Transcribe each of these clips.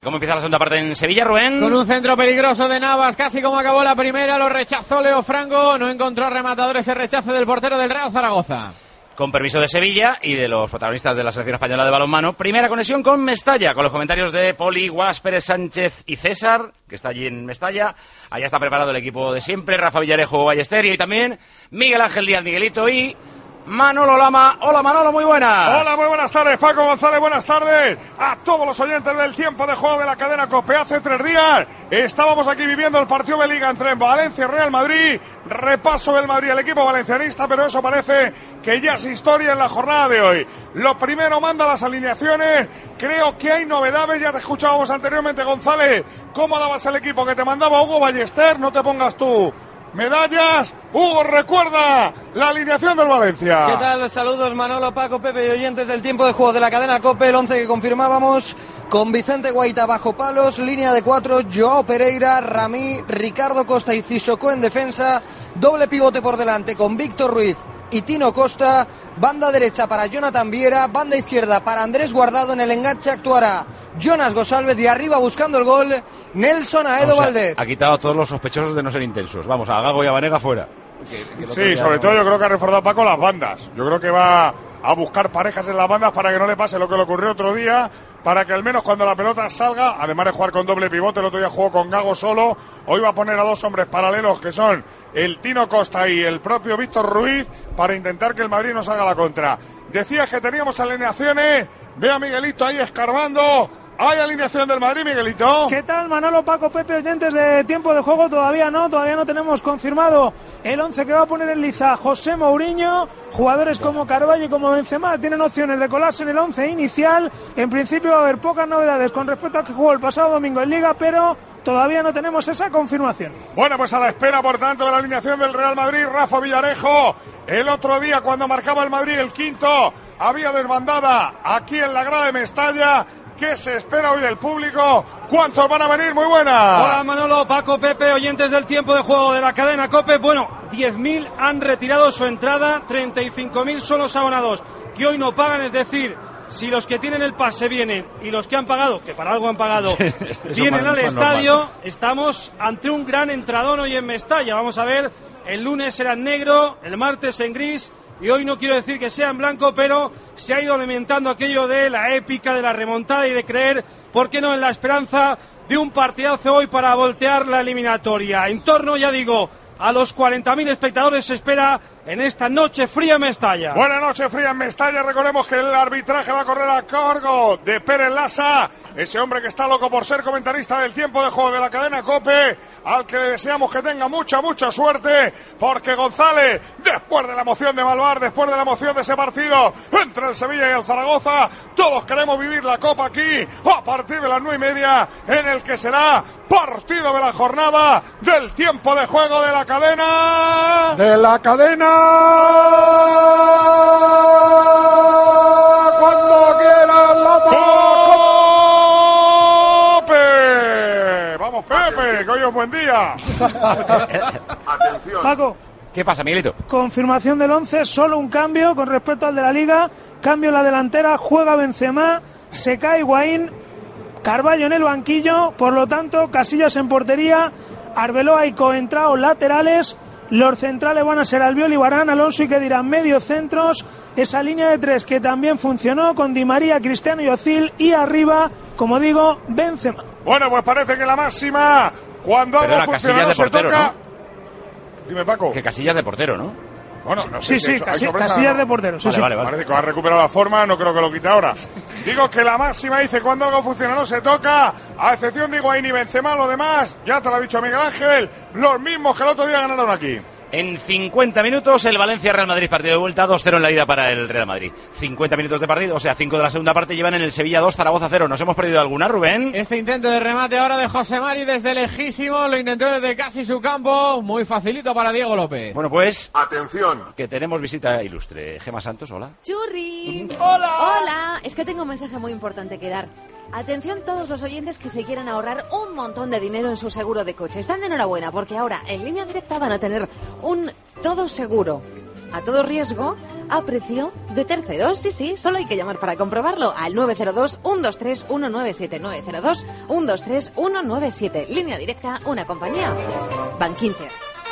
¿Cómo empieza la segunda parte en Sevilla, Rubén? Con un centro peligroso de Navas, casi como acabó la primera, lo rechazó Leo Franco, no encontró rematador ese rechace del portero del Real Zaragoza. Con permiso de Sevilla y de los protagonistas de la selección española de balonmano, primera conexión con Mestalla, con los comentarios de Poli, Guas, Pérez Sánchez y César, que está allí en Mestalla. Allá está preparado el equipo de siempre, Rafa Villarejo, Ballester, y también Miguel Ángel Díaz, Miguelito y Manolo Lama. Hola Manolo, muy buenas. Hola, muy buenas tardes, Paco González, buenas tardes a todos los oyentes del tiempo de juego de la cadena COPE. Hace 3 días estábamos aquí viviendo el partido de Liga entre Valencia y Real Madrid, repaso del Madrid al equipo valencianista, pero eso parece que ya es historia en la jornada de hoy. Lo primero, manda las alineaciones, creo que hay novedades, ya te escuchábamos anteriormente, González, cómo dabas el equipo que te mandaba Hugo Ballester, no te pongas tú medallas. Hugo, recuerda la alineación del Valencia. ¿Qué tal? Saludos Manolo, Paco, Pepe y oyentes del tiempo de juego de la cadena COPE. El 11 que confirmábamos con Vicente Guaita bajo palos, línea de 4, Joao Pereira, Ramí, Ricardo Costa y Sissoko en defensa, doble pivote por delante con Víctor Ruiz y Tino Costa, banda derecha para Jonathan Viera, banda izquierda para Andrés Guardado. En el enganche actuará Jonas Gosalvez, de arriba buscando el gol Nelson Aedo Valdez. Ha quitado a todos los sospechosos de no ser intensos. Vamos, a Gago y a Vanega fuera. Sí, sobre todo yo creo que ha reforzado Paco las bandas. Yo creo que va a buscar parejas en las bandas para que no le pase lo que le ocurrió otro día, para que al menos cuando la pelota salga, además de jugar con doble pivote, el otro día jugó con Gago solo, hoy va a poner a dos hombres paralelos que son el Tino Costa y el propio Víctor Ruiz, para intentar que el Madrid no salga a la contra. Decías que teníamos alineaciones, ve a Miguelito ahí escarbando. ¿Hay alineación del Madrid, Miguelito? ¿Qué tal, Manolo, Paco, Pepe, oyentes de tiempo de juego? Todavía no tenemos confirmado el 11 que va a poner en liza José Mourinho. Jugadores como Carvalho y como Benzema tienen opciones de colarse en el 11 inicial. En principio va a haber pocas novedades con respecto a que jugó el pasado domingo en Liga, pero todavía no tenemos esa confirmación. Bueno, pues a la espera, por tanto, de la alineación del Real Madrid, Rafa Villarejo. El otro día, cuando marcaba el Madrid el quinto, había desbandada aquí en la grada de Mestalla. ¿Qué se espera hoy del público? ¿Cuántos van a venir? Muy buenas. Hola Manolo, Paco, Pepe, oyentes del tiempo de juego de la cadena COPE. Bueno, 10.000 han retirado su entrada, 35.000 son los abonados que hoy no pagan, es decir, si los que tienen el pase vienen y los que han pagado, que para algo han pagado, vienen al estadio, normal. Estamos ante un gran entradón hoy en Mestalla. Vamos a ver, el lunes será en negro, el martes en gris. Y hoy no quiero decir que sea en blanco, pero se ha ido alimentando aquello de la épica, de la remontada y de creer, ¿por qué no?, en la esperanza de un partidazo hoy para voltear la eliminatoria. En torno, ya digo, a los 40.000 espectadores se espera en esta noche fría en Mestalla. Buena noche fría en Mestalla. Recordemos que el arbitraje va a correr a cargo de Pérez Lasa, ese hombre que está loco por ser comentarista del tiempo de juego de la cadena COPE, al que le deseamos que tenga mucha suerte, porque González, después de la emoción de Malvar, después de la emoción de ese partido entre el Sevilla y el Zaragoza, todos queremos vivir la Copa aquí a partir de las 9:30, en el que será partido de la jornada del tiempo de juego de la cadena. Cuando quieras la COPE. Vamos, Pepe, que hoy es buen día. Atención. Paco. ¿Qué pasa, Miguelito? Confirmación del 11, solo un cambio con respecto al de la Liga. Cambio en la delantera, juega Benzema, se cae Higuaín, Carvalho en el banquillo, por lo tanto, Casillas en portería, Arbeloa y Coentrao laterales. Los centrales van a ser Albiol y Varane, Alonso y Khedira medio centros. Esa línea de 3 que también funcionó con Di María, Cristiano y Özil, y arriba, como digo, Benzema. Bueno, pues parece que la máxima, cuando algo funciona, no se toca. ¿No? Dime, Paco. Que Casillas de portero, ¿no? Bueno, no sé. Sí, Casillas de portero. Sí, vale. Parece que ha recuperado la forma, no creo que lo quite ahora. Digo que la máxima dice, cuando algo funciona no se toca, a excepción de Higuaín y Benzema, lo demás, ya te lo ha dicho Miguel Ángel, los mismos que el otro día ganaron aquí. En 50 minutos el Valencia-Real Madrid, partido de vuelta, 2-0 en la ida para el Real Madrid. 50 minutos de partido, o sea, 5 de la segunda parte llevan en el Sevilla 2, Zaragoza 0. ¿Nos hemos perdido alguna, Rubén? Este intento de remate ahora de José Mari desde lejísimo, lo intentó desde casi su campo, muy facilito para Diego López. Bueno, pues, atención, que tenemos visita ilustre. Gemma Santos, hola. Churri. Hola. Es que tengo un mensaje muy importante que dar. Atención todos los oyentes que se quieran ahorrar un montón de dinero en su seguro de coche. Están de enhorabuena porque ahora en Línea Directa van a tener un todo seguro a todo riesgo a precio de terceros. Sí, solo hay que llamar para comprobarlo al 902-123-197. 902-123-197. Línea directa, una compañía. Bankinter.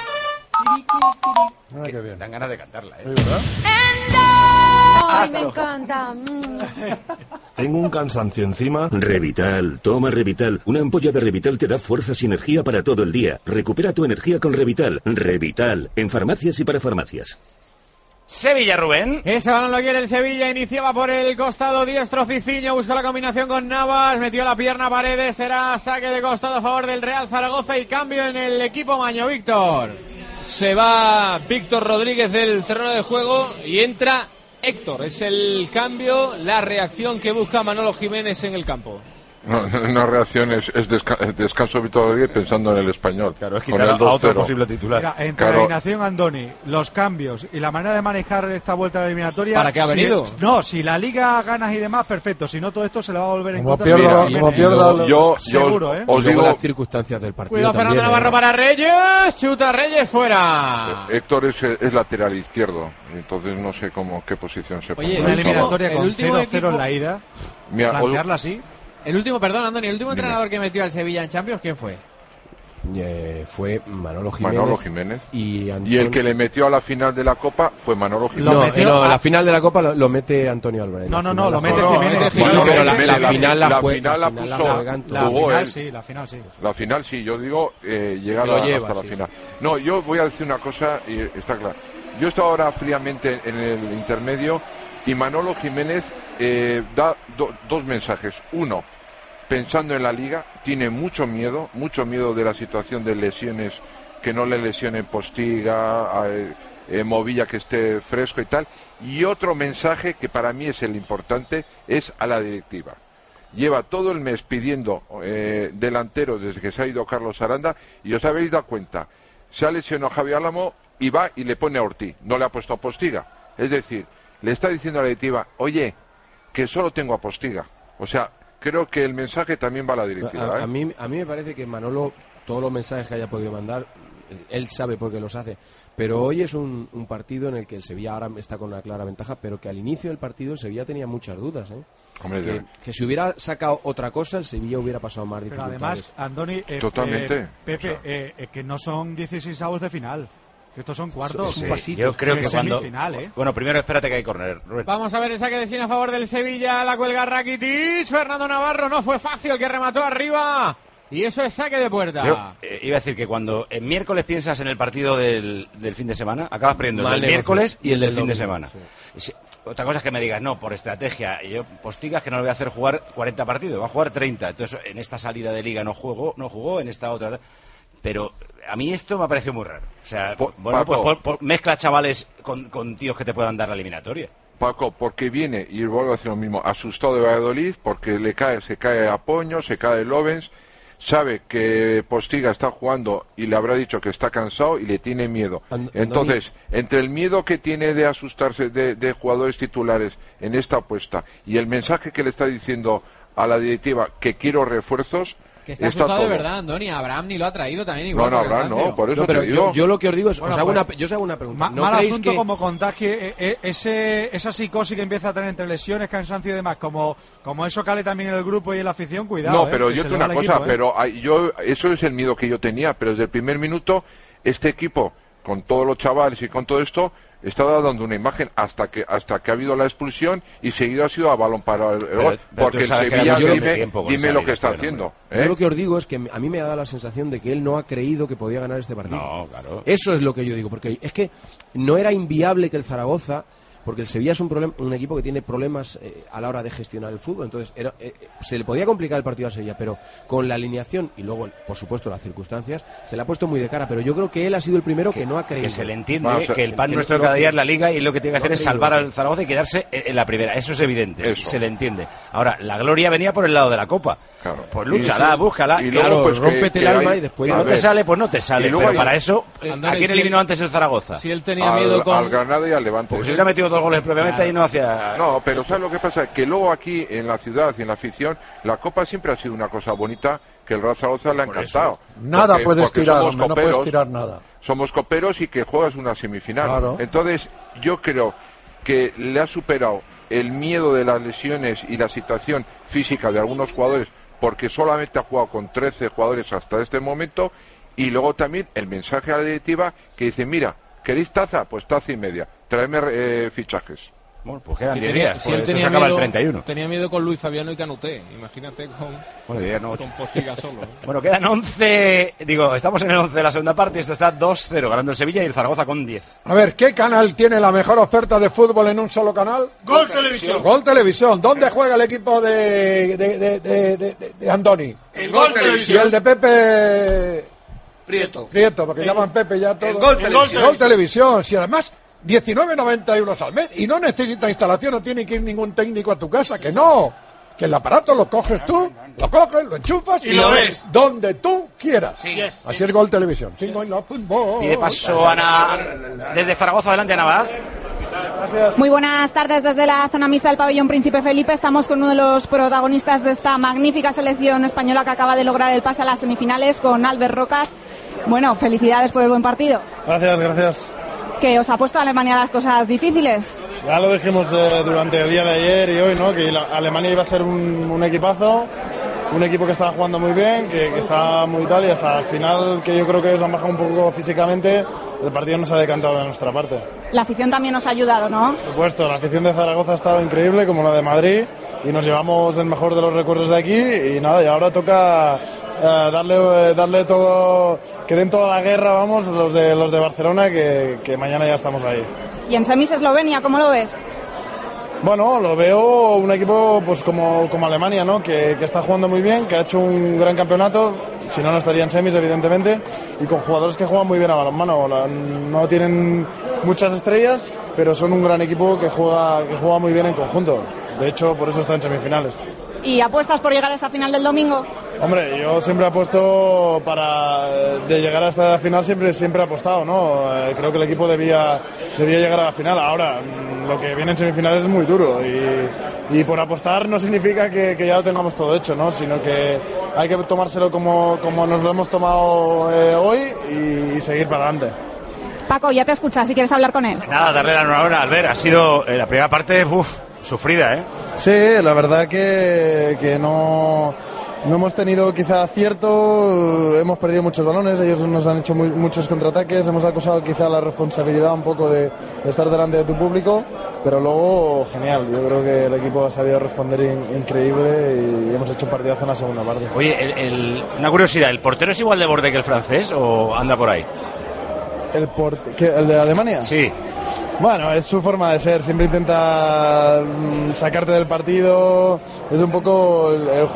Qué bien. Dan ganas de cantarla, ¿eh? ¡Ay, me encanta! ¿Tengo un cansancio encima? Revital, toma Revital. Una ampolla de Revital te da fuerzas y energía para todo el día. Recupera tu energía con Revital. Revital, en farmacias y para farmacias. Sevilla, Rubén. Ese balón lo quiere el Sevilla, iniciaba por el costado diestro Cicinho, buscó la combinación con Navas, metió la pierna a Paredes, será saque de costado a favor del Real Zaragoza y cambio en el equipo maño. Víctor. Se va Víctor Rodríguez del terreno de juego y entra Héctor. Es el cambio, la reacción que busca Manolo Jiménez en el campo. No, una reacción es descanso Víctor Rodríguez pensando en el Español. Claro, es quitar a otro posible titular. Mira, entre la alineación Andoni, los cambios y la manera de manejar esta vuelta a la eliminatoria. ¿Para qué ha venido? Si la Liga ganas y demás, perfecto. Si no, todo esto se le va a volver en contra. Yo seguro, ¿eh? Os digo las circunstancias del partido. Cuidado, Fernando Navarro para Reyes. Chuta Reyes fuera. Héctor es lateral izquierdo. Entonces no sé qué posición se pone. Oye, una eliminatoria con 0-0 en la ida. Mira, plantearla así. El último entrenador que metió al Sevilla en Champions, ¿quién fue? Fue Manolo Jiménez. Y el que le metió a la final de la Copa fue Manolo Jiménez. La final de la Copa lo mete Antonio Álvarez. No, lo mete Jiménez. Pero la final la final sí, yo digo llegar hasta la final. No, yo voy a decir una cosa y está claro. Yo he estado ahora fríamente en el intermedio y Manolo Jiménez da dos mensajes. Uno, pensando en la Liga, tiene mucho miedo de la situación de lesiones, que no le lesionen Postiga, Movilla que esté fresco y tal. Y otro mensaje que para mí es el importante, es a la directiva. Lleva todo el mes pidiendo delantero desde que se ha ido Carlos Aranda y os habéis dado cuenta, se ha lesionado Javi Álamo y va y le pone a Ortiz, no le ha puesto a Postiga. Es decir, le está diciendo a la directiva, oye, que solo tengo a Postiga. O sea, creo que el mensaje también va a la directiva. A mí me parece que Manolo, todos los mensajes que haya podido mandar, él sabe por qué los hace. Pero hoy es un partido en el que el Sevilla ahora está con una clara ventaja, pero que al inicio del partido el Sevilla tenía muchas dudas. Hombre, que si hubiera sacado otra cosa, el Sevilla hubiera pasado más dificultades. Pero además, Andoni, totalmente. Pepe, que no son 16avos de final. Estos son cuartos. Sí, yo creo que cuando... Bueno, primero espérate que hay córner. Vamos a ver el saque de esquina a favor del Sevilla. La cuelga Rakitic. Fernando Navarro, no fue fácil el que remató arriba. Y eso es saque de puerta. Yo iba a decir que cuando el miércoles piensas en el partido del fin de semana, acabas perdiendo el del miércoles y el del fin de semana. Sí. Otra cosa es que me digas, no, por estrategia. Yo, Postiga es que no le voy a hacer jugar 40 partidos, va a jugar 30. Entonces, en esta salida de liga no jugó, en esta otra... Pero a mí esto me ha parecido muy raro. O sea, mezcla chavales con tíos que te puedan dar la eliminatoria. Paco, porque viene, y vuelvo a decir lo mismo, asustado de Valladolid, porque se cae a Poño, se cae Lovens, sabe que Postiga está jugando y le habrá dicho que está cansado y le tiene miedo. Entonces, entre el miedo que tiene de asustarse de jugadores titulares en esta apuesta y el mensaje que le está diciendo a la directiva que quiero refuerzos, que está asustado de verdad, Andoni. Abraham ni lo ha traído también igual. No, Abraham no, por eso pero te digo. Yo lo que os digo es, os hago una pregunta. ¿No mal asunto que... como contagie esa psicosis que empieza a tener entre lesiones, cansancio y demás, como eso cale también en el grupo y en la afición, cuidado. No, pero yo te digo una cosa, pero eso es el miedo que yo tenía, pero desde el primer minuto este equipo, con todos los chavales y con todo esto, estaba dando una imagen hasta que ha habido la expulsión y seguido ha sido a balón para el gol, porque el Sevilla dime lo que está haciendo. Yo lo que os digo es que a mí me ha dado la sensación de que él no ha creído que podía ganar este partido. No, claro. Eso es lo que yo digo, porque es que no era inviable que el Zaragoza, porque el Sevilla es un equipo que tiene problemas a la hora de gestionar el fútbol, entonces se le podía complicar el partido a Sevilla, pero con la alineación y luego, por supuesto, las circunstancias, se le ha puesto muy de cara, pero yo creo que él ha sido el primero que no ha creído. Que se le entiende que el pan nuestro cada día es la Liga y lo que tiene que hacer es salvar al Zaragoza y quedarse en la primera, eso es evidente, se le entiende. Ahora, la gloria venía por el lado de la Copa, pues lúchala, búscala, y claro, pues rómpete el alma y después... no te sale, pues no te sale, pero para eso, ¿a quién eliminó antes el Zaragoza? Si él tenía miedo al Granada y al Levante. Porque si hubiera metido 2 goles previamente ahí no hacía... No, pero ¿sabes lo que pasa? Que luego aquí en la ciudad y en la afición la Copa siempre ha sido una cosa bonita que el Real Zaragoza le ha encantado. Nada puedes tirar, no puedes tirar nada. Somos coperos y que juegas una semifinal. Claro. Entonces yo creo que le ha superado el miedo de las lesiones y la situación física de algunos jugadores, porque solamente ha jugado con 13 jugadores hasta este momento, y luego también el mensaje a la directiva que dice, mira, ¿queréis taza? Pues taza y media, traedme fichajes. Bueno, pues quedan 10 días, si él se acaba el 31. Tenía miedo con Luis Fabiano y Canuté, imagínate con Postiga solo. Bueno, quedan 11, estamos en el 11 de la segunda parte y esto está 2-0, ganando el Sevilla y el Zaragoza con 10. A ver, ¿qué canal tiene la mejor oferta de fútbol en un solo canal? Gol Televisión. Gol Televisión. ¿Dónde juega el equipo de Andoni? En Gol Televisión. Y el de Pepe... Prieto, porque llaman Pepe ya todo. Gol Televisión. Si además 19,90 euros al mes y no necesita instalación, no tiene que ir ningún técnico a tu casa, que no, que el aparato lo coges tú, lo enchufas y lo ves donde tú quieras. Sí. Así es Gol Televisión. Pide paso Ana desde Zaragoza, adelante Ana Baz. Gracias. Muy buenas tardes desde la zona mixta del pabellón Príncipe Felipe. Estamos con uno de los protagonistas de esta magnífica selección española que acaba de lograr el pase a las semifinales, con Albert Rocas. Bueno, felicidades por el buen partido. Gracias. ¿Que os ha puesto Alemania las cosas difíciles? Ya lo dijimos durante el día de ayer y hoy, ¿no? Que Alemania iba a ser un equipazo, un equipo que estaba jugando muy bien, que estaba muy tal, y hasta el final, que yo creo que ellos han bajado un poco físicamente, el partido nos ha decantado de nuestra parte. La afición también os ha ayudado, ¿no? Por supuesto, la afición de Zaragoza ha estado increíble, como la de Madrid, y nos llevamos el mejor de los recuerdos de aquí, y nada, y ahora toca darle todo, que den toda la guerra, vamos, los de Barcelona, que mañana ya estamos ahí. ¿Y en semis Eslovenia, cómo lo ves? Bueno, lo veo un equipo pues como Alemania, ¿no? Que está jugando muy bien, que ha hecho un gran campeonato, si no estaría en semis, evidentemente, y con jugadores que juegan muy bien a balonmano. No tienen muchas estrellas, pero son un gran equipo que juega muy bien en conjunto. De hecho, por eso está en semifinales. ¿Y apuestas por llegar a esa final del domingo? Hombre, yo siempre apuesto de llegar a esta final, siempre he apostado, ¿no? Creo que el equipo debía llegar a la final. Ahora, lo que viene en semifinales es muy duro y por apostar no significa que ya lo tengamos todo hecho, ¿no? Sino que hay que tomárselo como nos lo hemos tomado hoy y seguir para adelante. Paco, ya te escuchas, si quieres hablar con él. Nada, darle la enhorabuena a Albert. Ha sido la primera parte, sufrida, ¿eh? Sí, la verdad que no hemos tenido quizá acierto, hemos perdido muchos balones, ellos nos han hecho muchos contraataques, hemos acusado quizá la responsabilidad un poco de estar delante de tu público, pero luego genial, yo creo que el equipo ha sabido responder increíble y hemos hecho un partidazo en la segunda parte. Oye, una curiosidad, ¿el portero es igual de borde que el francés o anda por ahí? ¿El de Alemania? Sí. Bueno, es su forma de ser, siempre intenta sacarte del partido, es un poco el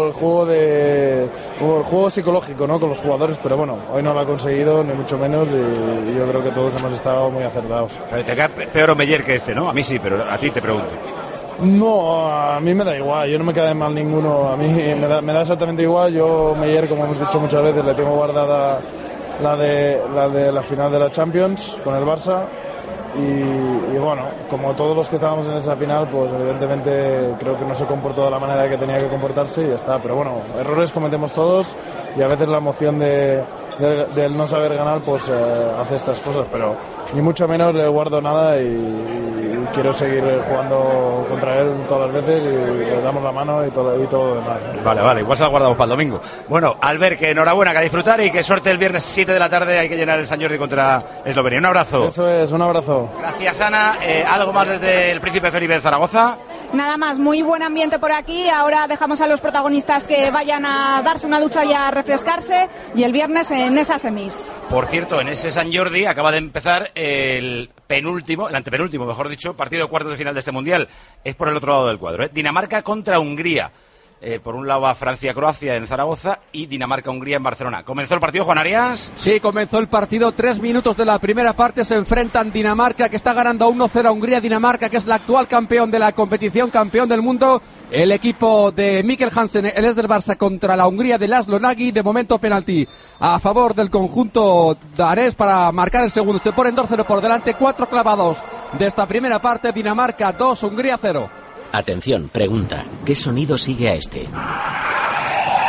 juego psicológico, ¿no? Con los jugadores, pero bueno, hoy no lo ha conseguido, ni mucho menos, y yo creo que todos hemos estado muy acertados. Te queda peor Omeyer que este, ¿no? A mí sí, pero a ti te pregunto. No, a mí me da igual, yo no me queda mal ninguno, a mí me da exactamente igual. Yo Meyer, como hemos dicho muchas veces, le tengo guardada la de la final de la Champions con el Barça. Y bueno, como todos los que estábamos en esa final, pues evidentemente creo que no se comportó de la manera que tenía que comportarse y ya está. Pero bueno, errores cometemos todos y a veces la emoción del no saber ganar pues hace estas cosas, pero ni mucho menos le guardo nada y quiero seguir jugando contra él todas las veces y le damos la mano y todo lo demás. Vale, igual se la guardamos para el domingo. Bueno, Albert, que enhorabuena, que a disfrutar y que suerte el viernes 7 de la tarde, hay que llenar el San Jordi contra Eslovenia. Un abrazo. Eso es, un abrazo. Gracias, Ana. ¿Algo más desde el Príncipe Felipe de Zaragoza? Nada más, muy buen ambiente por aquí. Ahora dejamos a los protagonistas que vayan a darse una ducha y a refrescarse, y el viernes en esas semis. Por cierto, en ese San Jordi acaba de empezar el antepenúltimo, mejor dicho, partido de cuartos de final de este Mundial. Es por el otro lado del cuadro, ¿eh? Dinamarca contra Hungría. Por un lado a Francia-Croacia en Zaragoza y Dinamarca-Hungría en Barcelona. ¿Comenzó el partido, Juan Arias? Sí, comenzó el partido. 3 minutos de la primera parte se enfrentan Dinamarca, que está ganando 1-0 a Hungría. Dinamarca, que es el actual campeón de la competición, campeón del mundo. El equipo de Mikkel Hansen, el es del Barça, contra la Hungría de Laszlo Nagy. De momento penalti a favor del conjunto danés para marcar el segundo. Se ponen 2-0 por delante, 4 clavados de esta primera parte. Dinamarca 2, Hungría 0. Atención, pregunta, ¿qué sonido sigue a este?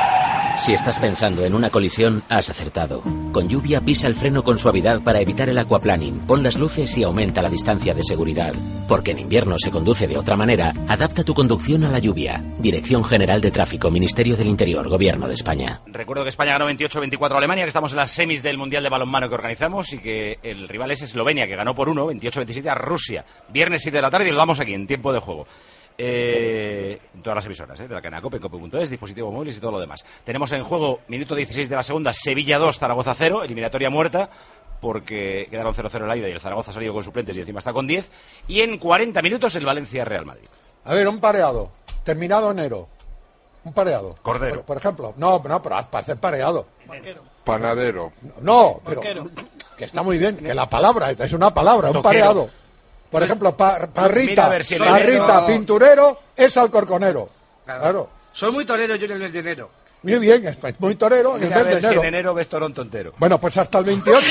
Si estás pensando en una colisión, has acertado. Con lluvia pisa el freno con suavidad para evitar el aquaplaning, pon las luces y aumenta la distancia de seguridad. Porque en invierno se conduce de otra manera, adapta tu conducción a la lluvia. Dirección General de Tráfico, Ministerio del Interior, Gobierno de España. Recuerdo que España ganó 28-24 a Alemania, que estamos en las semis del Mundial de Balonmano que organizamos y que el rival es Eslovenia, que ganó por 1, 28-27 a Rusia. Viernes 7 de la tarde y lo damos aquí en tiempo de juego. En todas las emisoras de la cadena COPE, en cope.es, dispositivos móviles y todo lo demás. Tenemos en juego minuto 16 de la segunda, Sevilla 2, Zaragoza 0, eliminatoria muerta porque quedaron 0-0 en la ida y el Zaragoza ha salido con suplentes y encima está con 10, y en 40 minutos el Valencia Real Madrid. A ver, un pareado terminado enero, un pareado Cordero, por ejemplo. No, pero para hacer pareado panadero. No, pero que está muy bien, que la palabra es una palabra, un pareado. Por ejemplo, parrita, pinturero es alcorconero. Claro. Soy muy torero yo en el mes de enero. Muy bien, es muy torero en el mes de enero. Si en enero ves Toronto entero. Bueno, pues hasta el 28.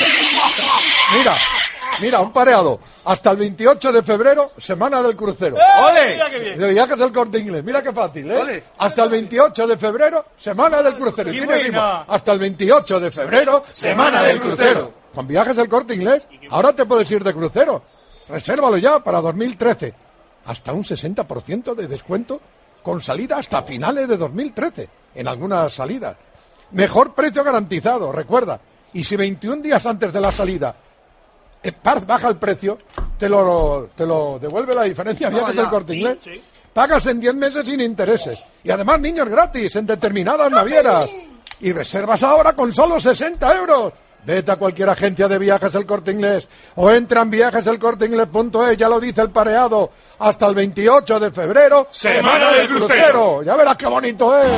Mira, un pareado. Hasta el 28 de febrero, semana del crucero. ¡Ole! Mira qué bien. De viajes del Corte Inglés. Mira qué fácil, ¿eh? ¡Ole! Hasta el 28 de febrero, semana del crucero. Tiene rima. Hasta el 28 de febrero, semana del crucero. Con viajes del Corte Inglés. Ahora te puedes ir de crucero. Resérvalo ya para 2013. Hasta un 60% de descuento con salida hasta finales de 2013. En algunas salidas. Mejor precio garantizado, recuerda. Y si 21 días antes de la salida baja el precio, te lo devuelve la diferencia. Viajes del Corte Inglés. Sí. Pagas en 10 meses sin intereses. Y además niños gratis en determinadas navieras. Y reservas ahora con solo 60 euros. Vete a cualquier agencia de Viajes El Corte Inglés o entra en viajeselcorteinglés.es, ya lo dice el pareado, hasta el 28 de febrero, semana del crucero. Ya verás qué bonito es.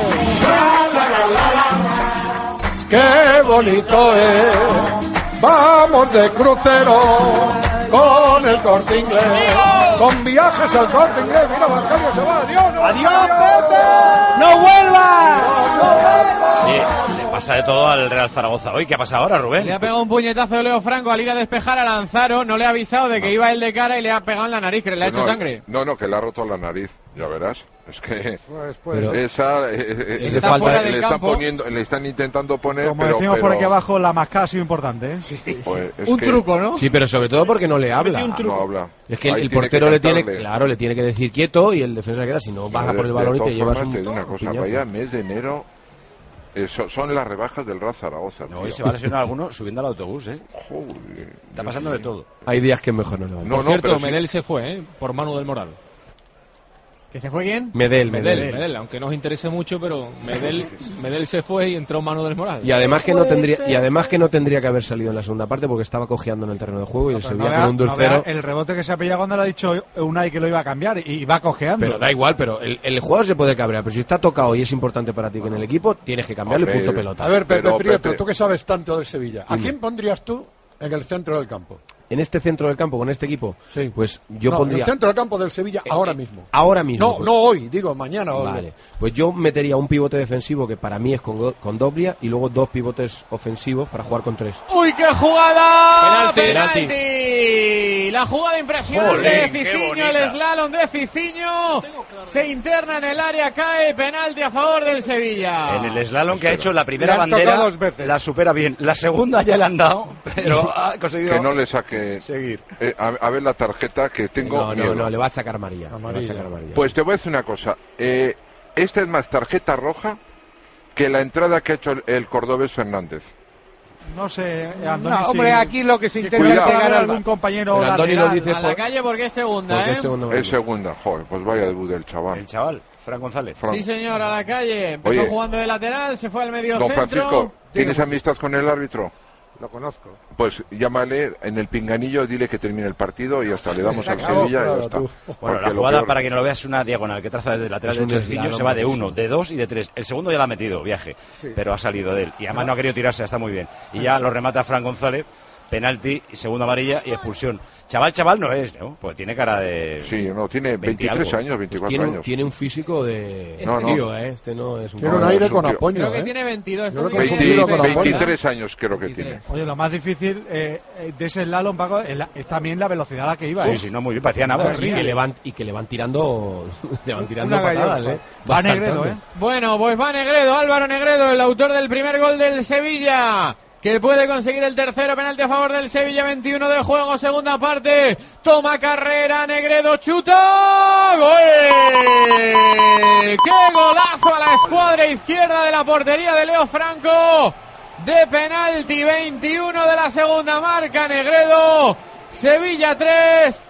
Qué bonito es. Vamos de crucero con el Corte Inglés. Con Viajes El Corte Inglés. Mira, Bancario se va. Adiós. Adiós, Pepe. No vuelvas. Sí, le pasa de todo al Real Zaragoza hoy. ¿Qué ha pasado ahora, Rubén? Le ha pegado un puñetazo de Leo Franco al ir a despejar a Lanzaro. No le ha avisado de que iba él de cara y le ha pegado en la nariz, que le ha hecho sangre. No, que le ha roto la nariz. Ya verás. Es que pues, esa está fuera del campo. Le están intentando poner, como decimos por aquí abajo, la mascada ha sido importante, ¿eh? Sí. Pues un truco, ¿no? Sí, pero sobre todo porque no le habla. No habla. Es que el portero le tiene que decir quieto y el defensa queda, si no baja por el balón y te llevas una cosa, vaya mes de enero. Son las rebajas del Real Zaragoza. No, hoy se va a lesionar alguno subiendo al autobús, ¿eh? Joder, está pasando de todo. Hay días que mejor no le van. Por cierto, Medel se fue, por Manu del Moral. ¿Que se fue quién? Medel, aunque no os interese mucho, pero Medel se fue y entró Manu del Moral. Y además que no tendría que haber salido en la segunda parte porque estaba cojeando en el terreno de juego y el Sevilla con un 2-0. El rebote que se ha pillado cuando le ha dicho Unai que lo iba a cambiar y va cojeando. Pero da igual, pero el jugador se puede cabrear, pero si está tocado y es importante para ti que en el equipo, tienes que cambiarle, punto pelota. A ver, Pepe Prieto, tú que sabes tanto de Sevilla, ¿a quién pondrías tú en el centro del campo? En este centro del campo, con este equipo, sí. Pues yo pondría... el centro del campo del Sevilla ahora mismo. Ahora mismo. No hoy, digo mañana. Vale, pues yo metería un pivote defensivo que para mí es con Dobria y luego 2 pivotes ofensivos para jugar con 3. ¡Uy, qué jugada! ¡Penalti! La jugada impresionante de Cicinho, el slalom de Cicinho. Se interna en el área, cae, penalti a favor del Sevilla. En el slalom que ha hecho la primera bandera, la supera bien. La segunda ya le han dado, pero ha conseguido... Que no le saque... Seguir. A ver la tarjeta que tengo... No, le va a sacar amarilla. Pues te voy a decir una cosa. Esta es más tarjeta roja que la entrada que ha hecho el cordobés Fernández. No sé, Andoni. No, hombre, aquí lo que se intenta es pegar a algún compañero Andoni lo dice a la calle porque es segunda, Es segunda, joder, pues vaya debut del chaval. El chaval, Fran González. Sí, señor, a la calle. Empezó jugando de lateral, se fue al medio Don centro. Francisco, ¿tienes amistad con el árbitro? Lo conozco. Pues llámale en el pinganillo, dile que termine el partido y hasta le damos al Sevilla y ya está. Bueno, la jugada, para que no lo veas, es una diagonal que traza desde el lateral derecho de Cicinho, se va de 1, de 2 y de 3. El segundo ya la ha metido, Viaje, pero ha salido de él. Y además no ha querido tirarse, está muy bien. Y ya lo remata Fran González. penalti, segunda amarilla y expulsión. Chaval no es, ¿no? Pues tiene cara de... Sí, no, tiene 23 años, 24 años. Tiene un físico de tío, ¿eh? Este no es un... Tiene un aire con apoyo, Creo que tiene 22. 23 años creo que tiene. Oye, lo más difícil de ese slalom, Paco, es también la velocidad a la que iba. Sí, no, muy bien, parecía nada. Y que le van tirando patadas, ¿eh? Va Negredo, ¿eh? Bueno, pues va Negredo, Álvaro Negredo, el autor del primer gol del Sevilla, que puede conseguir el tercero, penalti a favor del Sevilla, 21 de juego, segunda parte, toma carrera, Negredo, chuta, ¡gol! ¡Qué golazo a la escuadra izquierda de la portería de Leo Franco! De penalti, 21 de la segunda, marca Negredo, Sevilla 3,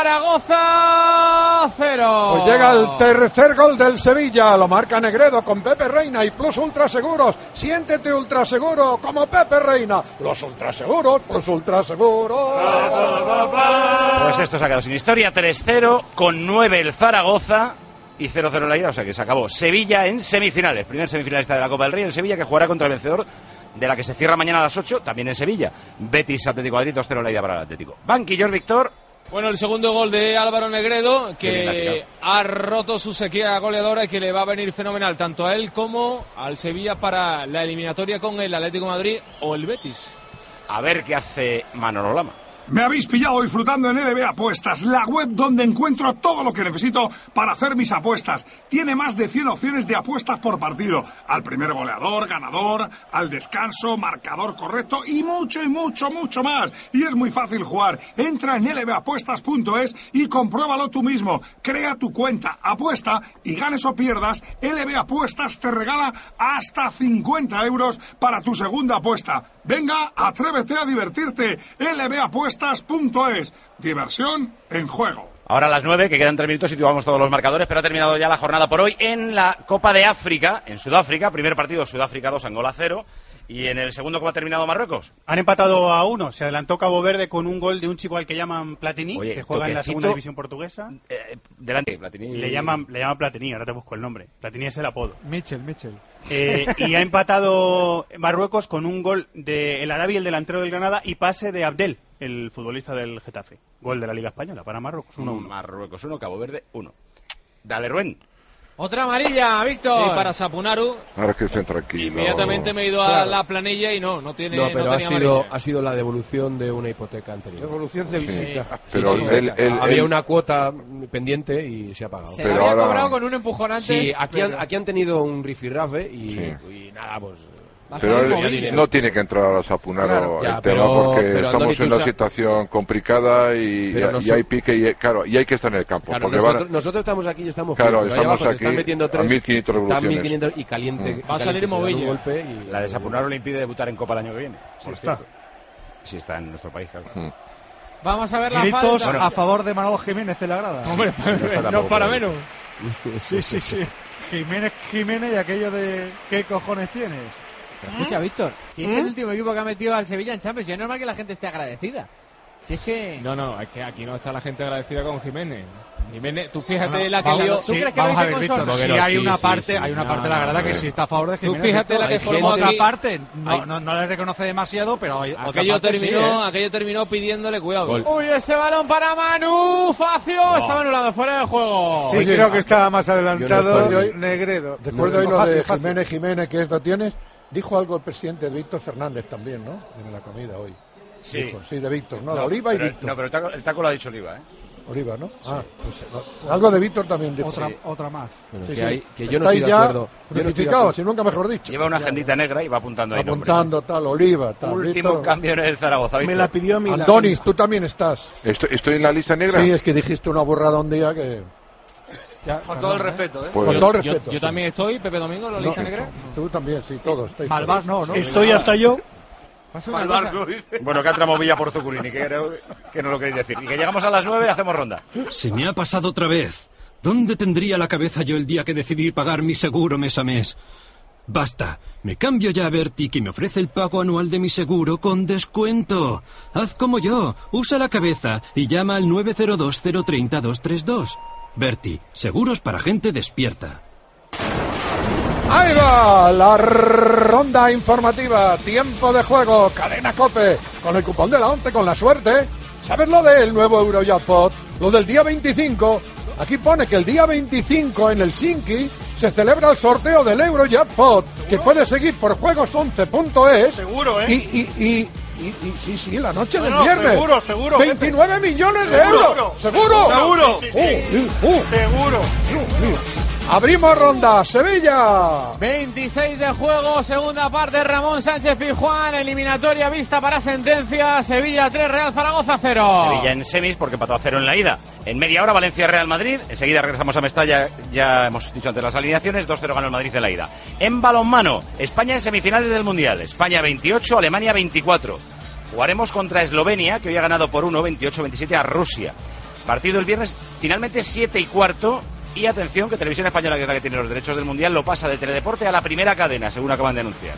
Zaragoza 0. Pues llega el tercer gol del Sevilla, lo marca Negredo con Pepe Reina y Plus Ultraseguros. Siéntete ultraseguro como Pepe Reina. Los ultraseguros, Plus Ultraseguros. Pues esto se ha quedado sin historia, 3-0, con 9 el Zaragoza y 0-0 la ida, o sea que se acabó. Sevilla en semifinales, primer semifinalista de la Copa del Rey, el Sevilla, que jugará contra el vencedor de la que se cierra mañana a las 8, también en Sevilla. Betis Atlético de Madrid, 2-0 la ida para el Atlético. Banquillos, Víctor. Bueno, el segundo gol de Álvaro Negredo, que ha roto su sequía goleadora y que le va a venir fenomenal tanto a él como al Sevilla para la eliminatoria con el Atlético de Madrid o el Betis. A ver qué hace Manolo Lama. Me habéis pillado disfrutando en LB Apuestas, la web donde encuentro todo lo que necesito para hacer mis apuestas. Tiene más de 100 opciones de apuestas por partido. Al primer goleador, ganador, al descanso, marcador correcto y mucho más. Y es muy fácil jugar. Entra en lbapuestas.es y compruébalo tú mismo. Crea tu cuenta, apuesta y ganes o pierdas. LB Apuestas te regala hasta 50 euros para tu segunda apuesta. Venga, atrévete a divertirte. lbapuestas.es. Diversión en juego. Ahora a las 9, que quedan 3 minutos, situamos todos los marcadores, pero ha terminado ya la jornada por hoy en la Copa de África, en Sudáfrica. Primer partido, Sudáfrica 2, Angola 0. ¿Y en el segundo cómo ha terminado Marruecos? Han empatado a 1. Se adelantó Cabo Verde con un gol de un chico al que llaman Platini, que juega en la segunda división portuguesa. Delante, Platini. Le llaman Platini, ahora te busco el nombre. Platini es el apodo. Mitchell. Y ha empatado Marruecos con un gol de El Arabi, el delantero del Granada, y pase de Abdel, el futbolista del Getafe. Gol de la Liga Española para Marruecos, 1-1. Marruecos 1, Cabo Verde 1. Dale, Rubén. Otra amarilla, Víctor. Sí, para Sapunaru. Ahora que estén tranquilos. Inmediatamente me he ido a la planilla y no tiene. No, pero no ha sido la devolución de una hipoteca anterior. Devolución de visita. Pero había una cuota pendiente y se ha pagado. Se la había cobrado con un empujón antes. Sí, aquí han tenido un rifirrafe y nada, pues. Pero no tiene que entrar a Sapunaro el tema porque estamos en una situación complicada y hay pique y hay que estar en el campo. Claro, nosotros estamos aquí y estamos claro, estamos aquí están metiendo 3, a 1500 revoluciones. 1500 y caliente. Va a salir Movillo. La de Sapunaro le impide debutar en Copa el año que viene. Sí está en nuestro país, claro. Vamos a ver la gritos falta. A favor de Manolo Jiménez en la grada. Hombre, no para menos. Sí. Jiménez y aquello de ¿qué cojones tienes? Pero escucha, Víctor, si es el último equipo que ha metido al Sevilla en Champions, ya es normal que la gente esté agradecida. Si es que... No, es que aquí no está la gente agradecida con Jiménez. Jiménez, tú fíjate la que lió. ¿Tú crees que lo dice con Víctor, si hay una parte de la grada que sí está a favor de Jiménez. Tú fíjate la que formó otra aquí. Parte no le reconoce demasiado, pero hay aquello otra parte aquello terminó pidiéndole cuidado. Uy, ese balón para Manu Facio, estaba anulado, fuera de juego. Sí, creo que estaba más adelantado Negredo. Después de hoy lo de Jiménez, que esto tienes, dijo algo el presidente de Víctor Fernández también, ¿no? En la comida hoy. Sí. Dijo, de Víctor, ¿no? Oliva y Víctor. No, pero el taco lo ha dicho Oliva, ¿eh? Oliva, ¿no? Sí. Pues, algo de Víctor también dijo. Otra más. Bueno, sí. Que yo no estoy de acuerdo. Crucificados, si nunca mejor dicho. Lleva una agendita negra y va apuntando ahí nombres. Tal, Oliva, tal. Último Víctor. cambio en el Zaragoza, Víctor. Me la pidió a mí. Andonis, tú también estás. ¿Estoy en la lista negra? Sí, es que dijiste una burrada un día que... Con todo el respeto, ¿eh? Con todo el respeto. Yo también estoy, Pepe Domingo, en la lista negra. Tú también, sí, todos. Malvar no. Estoy hasta yo. Bueno, que ha entrado Villa por Zucurini, que creo que no lo queréis decir. Y que llegamos a las 9 y hacemos ronda. Se me ha pasado otra vez. ¿Dónde tendría la cabeza yo el día que decidí pagar mi seguro mes a mes? Basta, me cambio ya a Berti, que me ofrece el pago anual de mi seguro con descuento. Haz como yo, usa la cabeza y llama al 902-030-232. Berti, seguros para gente despierta. Ahí va la ronda informativa, tiempo de juego, Cadena COPE, con el cupón de la 11, con la suerte. ¿Sabes lo del nuevo Eurojackpot? Lo del día 25. Aquí pone que el día 25 en Helsinki se celebra el sorteo del Eurojackpot, que puedes seguir por juegos11.es. Seguro, ¿eh? Y sí, la noche del viernes. Seguro. 29 millones de euros. ¿Seguro? Seguro. Seguro. Abrimos ronda, Sevilla. 26 de juego, segunda parte, Ramón Sánchez Pizjuán, eliminatoria vista para sentencia, Sevilla 3, Real Zaragoza 0. Sevilla en semis porque empató a 0 en la ida. En media hora Valencia Real Madrid, enseguida regresamos a Mestalla, ya hemos dicho antes las alineaciones, 2-0 ganó el Madrid en la ida. En balonmano, España en semifinales del Mundial, España 28, Alemania 24. Jugaremos contra Eslovenia, que hoy ha ganado por 1, 28-27 a Rusia. Partido el viernes, finalmente 7:15. Y atención, que Televisión Española, que es la que tiene los derechos del Mundial, lo pasa de Teledeporte a la primera cadena, según acaban de anunciar.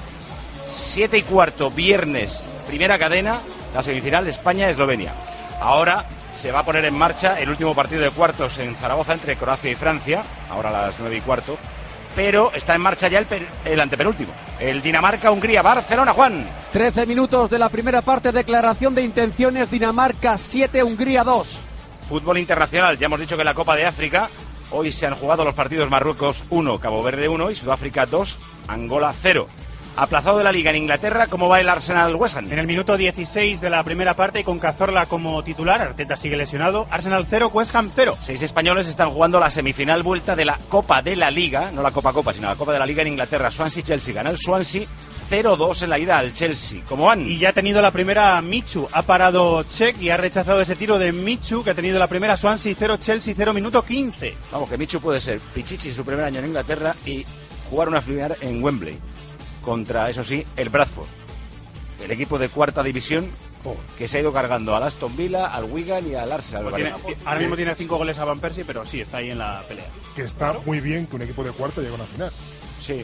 7:15, viernes, primera cadena, la semifinal de España-Eslovenia. Ahora se va a poner en marcha el último partido de cuartos en Zaragoza entre Croacia y Francia, ahora a las 9:15. Pero está en marcha ya el antepenúltimo, el Dinamarca-Hungría, Barcelona, Juan. 13 minutos de la primera parte, declaración de intenciones, Dinamarca 7, Hungría 2. Fútbol internacional, ya hemos dicho que en la Copa de África hoy se han jugado los partidos Marruecos 1, Cabo Verde 1 y Sudáfrica 2, Angola 0. Aplazado de la Liga en Inglaterra, ¿cómo va el Arsenal West Ham? En el minuto 16 de la primera parte y con Cazorla como titular, Arteta sigue lesionado, Arsenal 0, West Ham 0. 6 españoles están jugando la semifinal vuelta de la Copa de la Liga, no la Copa, sino la Copa de la Liga en Inglaterra. Swansea-Chelsea, ganó el Swansea 0-2 en la ida al Chelsea. ¿Cómo van? Y ya ha tenido la primera Michu, ha parado Cech y ha rechazado ese tiro de Michu, que ha tenido la primera. Swansea 0, Chelsea 0, minuto 15. Vamos, que Michu puede ser Pichichi su primer año en Inglaterra y jugar una final en Wembley contra, eso sí, el Bradford, el equipo de cuarta división que se ha ido cargando al Aston Villa, al Wigan y al Arsenal. Ahora mismo tiene 5 goles a Van Persie, pero sí, está ahí en la pelea. Que está muy bien que un equipo de cuarto llegue a una final. Sí.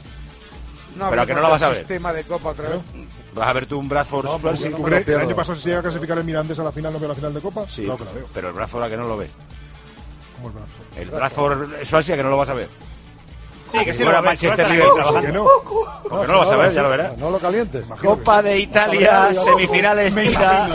No, pero que no lo vas a ver. Sistema de Copa otra vez. ¿Vas a ver tú un Bradford? No, Swansea? el año pasado se llega a clasificar el Mirandés a la final, ¿no ve la final de Copa? Sí, claro que la veo. pero el Bradford a que no lo ve. ¿Cómo el Bradford? El Bradford Swansea que no lo vas a ver. Sí, que sí lo va a ver. Manchester Liverpool. Que no. Porque no lo vas a ver, ya lo verás. No lo calientes. Copa de Italia, semifinales ida.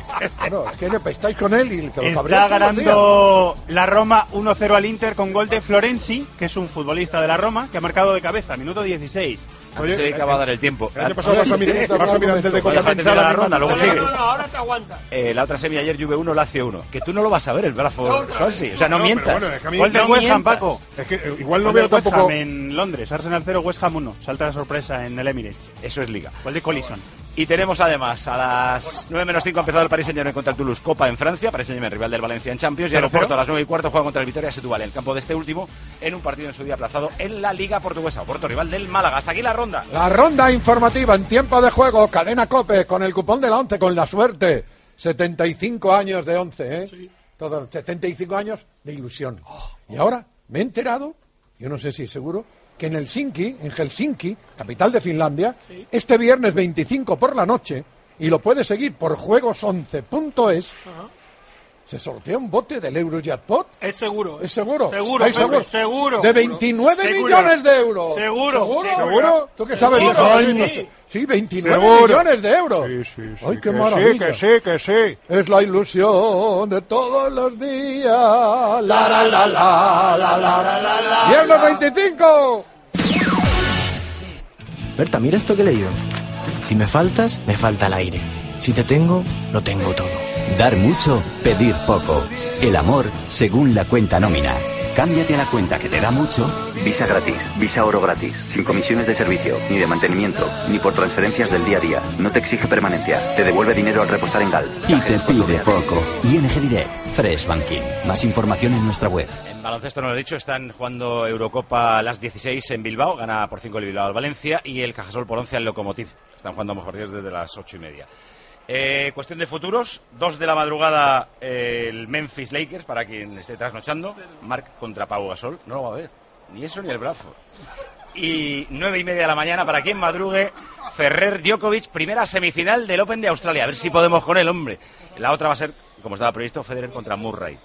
No, es que estáis con él y que está ganando la Roma 1-0 al Inter con gol de Florenzi, que es un futbolista de la Roma, que ha marcado de cabeza, minuto 16. Oye, se va a dar el tiempo. El año pasado pasó Mirandés de Copa. La ronda, luego sigue. Ahora te aguanta. La otra semi ayer, Juve 1, Lazio 1. Que tú no lo vas a ver, el Bradford Swansea. O sea, no mientas. Gol de West Ham, Paco. Es que igual no veo tampoco. En Londres, Arsenal 0, West Ham 1. Salta de sorpresa en el Emirates. Eso es Liga. Gol de Collison. Y tenemos además a las 9 menos 5 ha empezado el Paris Saint-Germain contra el Toulouse, Copa en Francia. Paris Saint-Germain, rival del Valencia en Champions. Y el Oporto a las 9:15 juega contra el Vitoria Setúbal en el campo de este último, en un partido en su día aplazado en la Liga Portuguesa. Oporto, rival del Málaga. Hasta aquí la ronda. La ronda informativa en tiempo de juego, Cadena COPE, con el cupón de la 11, con la suerte. 75 años de 11, ¿eh? Sí. Todos 75 años de ilusión. Y ahora me he enterado, yo no sé si seguro, que en Helsinki, capital de Finlandia, este viernes 25 por la noche, y lo puedes seguir por juegos11.es, se sortea un bote del Eurojackpot. Es seguro. ¿Es seguro? Seguro. De 29 millones de euros. Seguro. ¿Tú qué sabes de eso? Sí, 29 millones de euros. Sí. ¡Ay, qué maravilla! Que sí. Es la ilusión de todos los días. ¡Viernes 25! Berta, mira esto que he leído. Si me faltas, me falta el aire. Si te tengo, lo tengo todo. Dar mucho, pedir poco. El amor según la cuenta nómina. Cámbiate a la cuenta que te da mucho. Visa gratis, Visa Oro gratis, sin comisiones de servicio, ni de mantenimiento, ni por transferencias del día a día. No te exige permanencia, te devuelve dinero al repostar en GAL. Y te pide poco. ING Direct, Fresh Banking. Más información en nuestra web. En baloncesto, no lo he dicho, están jugando Eurocopa las 16 en Bilbao. Gana por 5 el Bilbao al Valencia y el Cajasol por 11 al Lokomotiv. Están jugando ambos partidos desde las 8:30. Cuestión de futuros, 2 de la madrugada el Memphis Lakers, para quien esté trasnochando, Marc contra Pau Gasol, no lo va a ver, ni eso ni el brazo. Y 9:30 de la mañana para quien madrugue, Ferrer Djokovic, primera semifinal del Open de Australia, a ver si podemos con él, hombre. La otra va a ser, como estaba previsto, Federer contra Murray.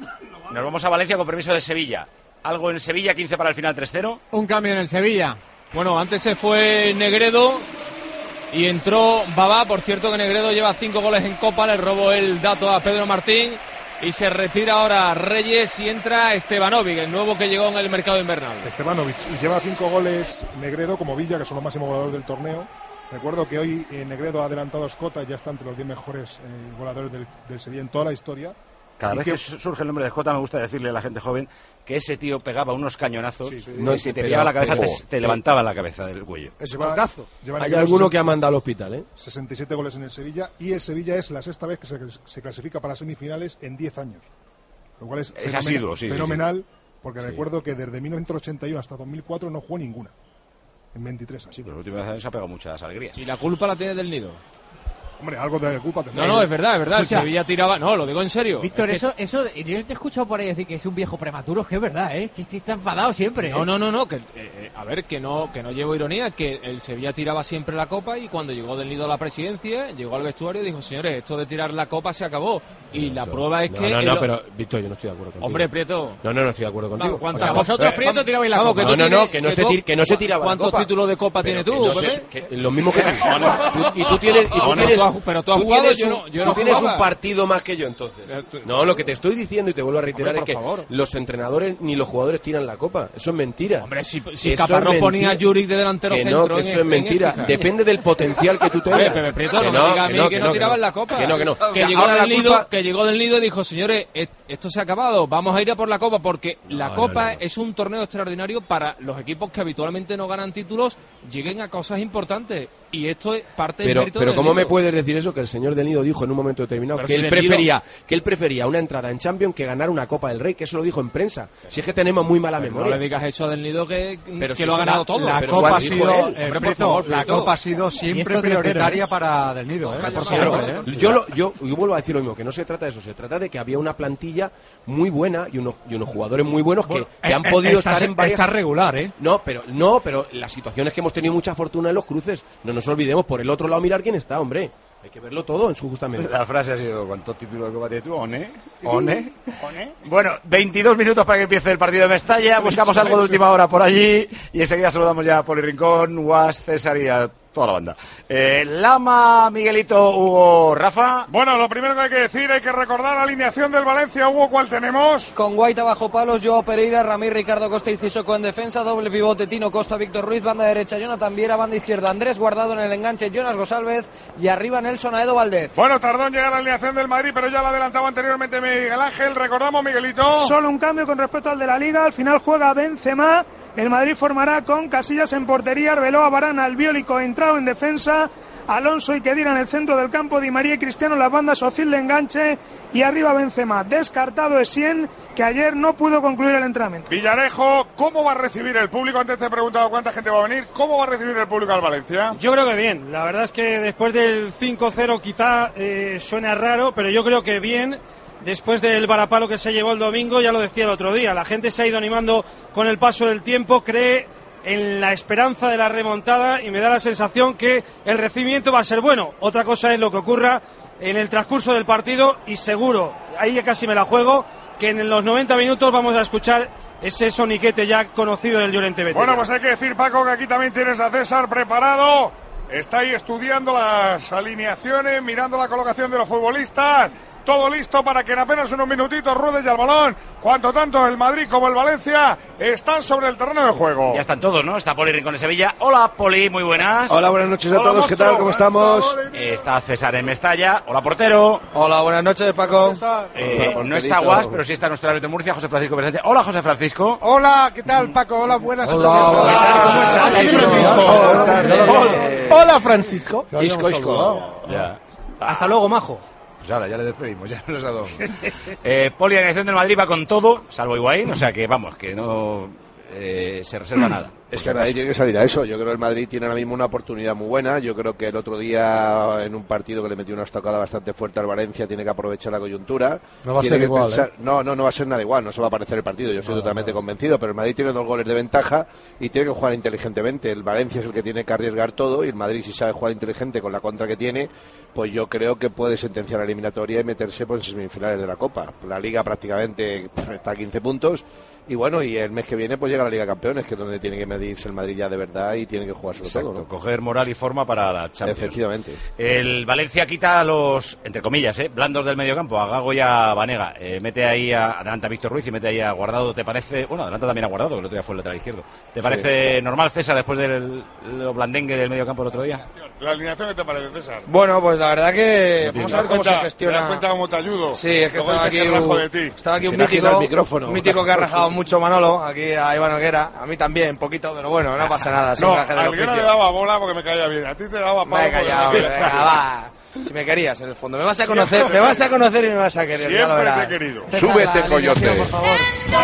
Nos vamos a Valencia con permiso de Sevilla. Algo en Sevilla, 15 para el final, 3-0. Un cambio en el Sevilla. Bueno, antes se fue Negredo y entró Babá. Por cierto que Negredo lleva 5 goles en Copa. Le robo el dato a Pedro Martín. Y se retira ahora Reyes y entra Stevanovic, el nuevo que llegó en el mercado invernal. Stevanovic lleva 5 goles Negredo como Villa, que son los máximos goleadores del torneo. Recuerdo que hoy Negredo ha adelantado a Escota y ya está entre los 10 mejores goleadores del Sevilla en toda la historia. Cada vez que surge el nombre de Escota me gusta decirle a la gente joven que ese tío pegaba unos cañonazos y si te pillaba la cabeza te levantaba la cabeza del cuello. Hay alguno que ha mandado al hospital, ¿eh? 67 goles en el Sevilla y el Sevilla es la 6ª vez que se clasifica para semifinales en 10 años. Lo cual es fenomenal, porque recuerdo que desde 1981 hasta 2004 no jugó ninguna. En 23 años. Sí, pero la última vez se ha pegado muchas alegrías. Y la culpa la tiene del Nido. Hombre, algo de culpa tendrá. No, es verdad. El Sevilla tiraba. No, lo digo en serio. Víctor, eso, yo te he escuchado por ahí decir que es un viejo prematuro, que es verdad, que está enfadado siempre. No, que a ver, que no llevo ironía, que el Sevilla tiraba siempre la copa y cuando llegó del Nido a la presidencia, llegó al vestuario y dijo, señores, esto de tirar la copa se acabó. Y la prueba es que... No, pero, Víctor, yo no estoy de acuerdo contigo. Hombre, Prieto. No estoy de acuerdo contigo. Vosotros, Prieto, tirabais la copa. Que no se tiraba la copa. ¿Cuántos títulos de copa tienes tú, Lo mismo que tú. Y tú tienes... Pero tú has jugado. Yo no tienes un partido más que yo, entonces. No, lo que te estoy diciendo y te vuelvo a reiterar es que los entrenadores ni los jugadores tiran la copa. Eso es mentira. Hombre, si Caparrós ponía a Yurick de delantero centro... No, que eso es mentira. Depende del potencial que tú tengas. Pepe Prieto, no me diga a mí que no tiraban la copa. Que llegó del Nido y dijo, señores, esto se ha acabado, vamos a ir a por la copa, porque la copa es un torneo extraordinario para los equipos que habitualmente no ganan títulos, lleguen a cosas importantes. Y esto es parte del mérito del Nido. Pero ¿cómo me puedes decir eso? Que el señor del Nido dijo en un momento determinado que él prefería una entrada en Champions que ganar una Copa del Rey, que eso lo dijo en prensa. Si es que tenemos muy mala memoria. No le digas hecho del Nido que lo ha ganado todo. La Copa ha sido siempre prioritaria para del Nido. Yo vuelvo a decir lo mismo, que no se trata de eso, se trata de que había una plantilla muy buena y unos jugadores muy buenos que han podido estar en varias... Está regular, ¿eh? No, pero las situaciones que hemos tenido mucha fortuna en los cruces, no nos olvidemos por el otro lado mirar quién está, hombre. Hay que verlo todo en su justa medida. La frase ha sido, ¿cuántos títulos de Copa tienes tú? ¿One? Bueno, 22 minutos para que empiece el partido de Mestalla. Buscamos algo de última hora por allí y enseguida saludamos ya a Poli Rincón, Guas, César y a toda la banda. Lama, Miguelito, Hugo, Rafa. Bueno, lo primero que hay que decir, hay que recordar la alineación del Valencia. Hugo, ¿cuál tenemos? Con Guaita bajo palos, Joao Pereira, Ramírez, Ricardo Costa y Sissoko en defensa, doble pivote Tino Costa, Víctor Ruiz, banda derecha Jonathan Viera, banda izquierda Andrés Guardado, en el enganche Jonas González y arriba Nelson Aedo Valdez. Bueno, tardó en llegar la alineación del Madrid, pero ya la adelantaba anteriormente Miguel Ángel. Recordamos, Miguelito. Solo un cambio con respecto al de la Liga, al final juega Benzema. El Madrid formará con Casillas en portería, Arbeloa, Varane, Albiol y Coentrao en defensa, Alonso y Khedira en el centro del campo, Di María y Cristiano en las bandas, Özil de enganche y arriba Benzema. Descartado Essien, que ayer no pudo concluir el entrenamiento. Villarejo, ¿cómo va a recibir el público? Antes te he preguntado cuánta gente va a venir. ¿Cómo va a recibir el público al Valencia? Yo creo que bien. La verdad es que después del 5-0 quizá suena raro, pero yo creo que bien. Después del varapalo que se llevó el domingo, ya lo decía el otro día, la gente se ha ido animando con el paso del tiempo, cree en la esperanza de la remontada y me da la sensación que el recibimiento va a ser bueno. Otra cosa es lo que ocurra en el transcurso del partido y seguro, ahí ya casi me la juego, que en los 90 minutos vamos a escuchar ese soniquete ya conocido del Llorente Betis. Bueno, pues hay que decir, Paco, que aquí también tienes a César preparado. Está ahí estudiando las alineaciones, mirando la colocación de los futbolistas. Todo listo para que en apenas unos minutitos ruede ya el balón. Cuanto tanto el Madrid como el Valencia están sobre el terreno de juego. Ya están todos, ¿no? Está Poli Rincón de Sevilla. Hola, Poli, muy buenas. Hola, buenas noches a todos. Monstruo. ¿Qué tal? ¿Cómo estamos? Está César en Mestalla. Hola, portero. Hola, buenas noches, Paco. No está Guas, pero sí está nuestro árbitro de Murcia, José Francisco Sánchez. Hola, José Francisco. Hola, ¿qué tal, Paco? Hola, buenas noches. Hola, Francisco. Ya. Hasta luego, majo. Pues ahora ya le despedimos, ya nos ha dado. Poli, la dirección del Madrid va con todo, salvo Higuaín, o sea que vamos, que no se reserva nada. Es que el Madrid tiene que salir a eso. Yo creo que el Madrid tiene ahora mismo una oportunidad muy buena. Yo creo que el otro día, en un partido que le metió una estocada bastante fuerte al Valencia, tiene que aprovechar la coyuntura. No va a ser igual, No va a ser nada igual, no se va a parecer el partido. Yo estoy totalmente convencido, pero el Madrid tiene 2 goles de ventaja y tiene que jugar inteligentemente. El Valencia es el que tiene que arriesgar todo y el Madrid, si sabe jugar inteligente con la contra que tiene, pues yo creo que puede sentenciar la eliminatoria y meterse pues en semifinales de la Copa. La Liga prácticamente está a 15 puntos Y bueno, y el mes que viene pues llega la Liga de Campeones, que es donde tiene que medirse el Madrid ya de verdad y tiene que jugárselo todo, ¿no? Coger moral y forma para la Champions. Efectivamente. El Valencia quita a los, entre comillas, blandos del mediocampo, a Gago y a Banega. Mete ahí adelanta a Víctor Ruiz y mete ahí a Guardado. ¿Te parece? Bueno, adelanta también a Guardado, que el otro día fue el lateral izquierdo. ¿Te parece normal, César, después del blandengue del mediocampo el otro día? ¿La alineación qué te parece, César? Bueno, pues la verdad que vamos a ver cómo se gestiona. ¿Te das cuenta cómo te ayudo? Sí, es que estaba aquí un mítico que ha rajado mucho Manolo, aquí a Iván Helguera, a mí también, poquito, pero bueno, no pasa nada. No, a Helguera le daba bola porque me caía bien, a ti te daba palo. Me he callado, venga, va. Si me querías, en el fondo. Me vas a conocer y me vas a querer. Siempre te he querido. César, súbete, coyote. Por favor.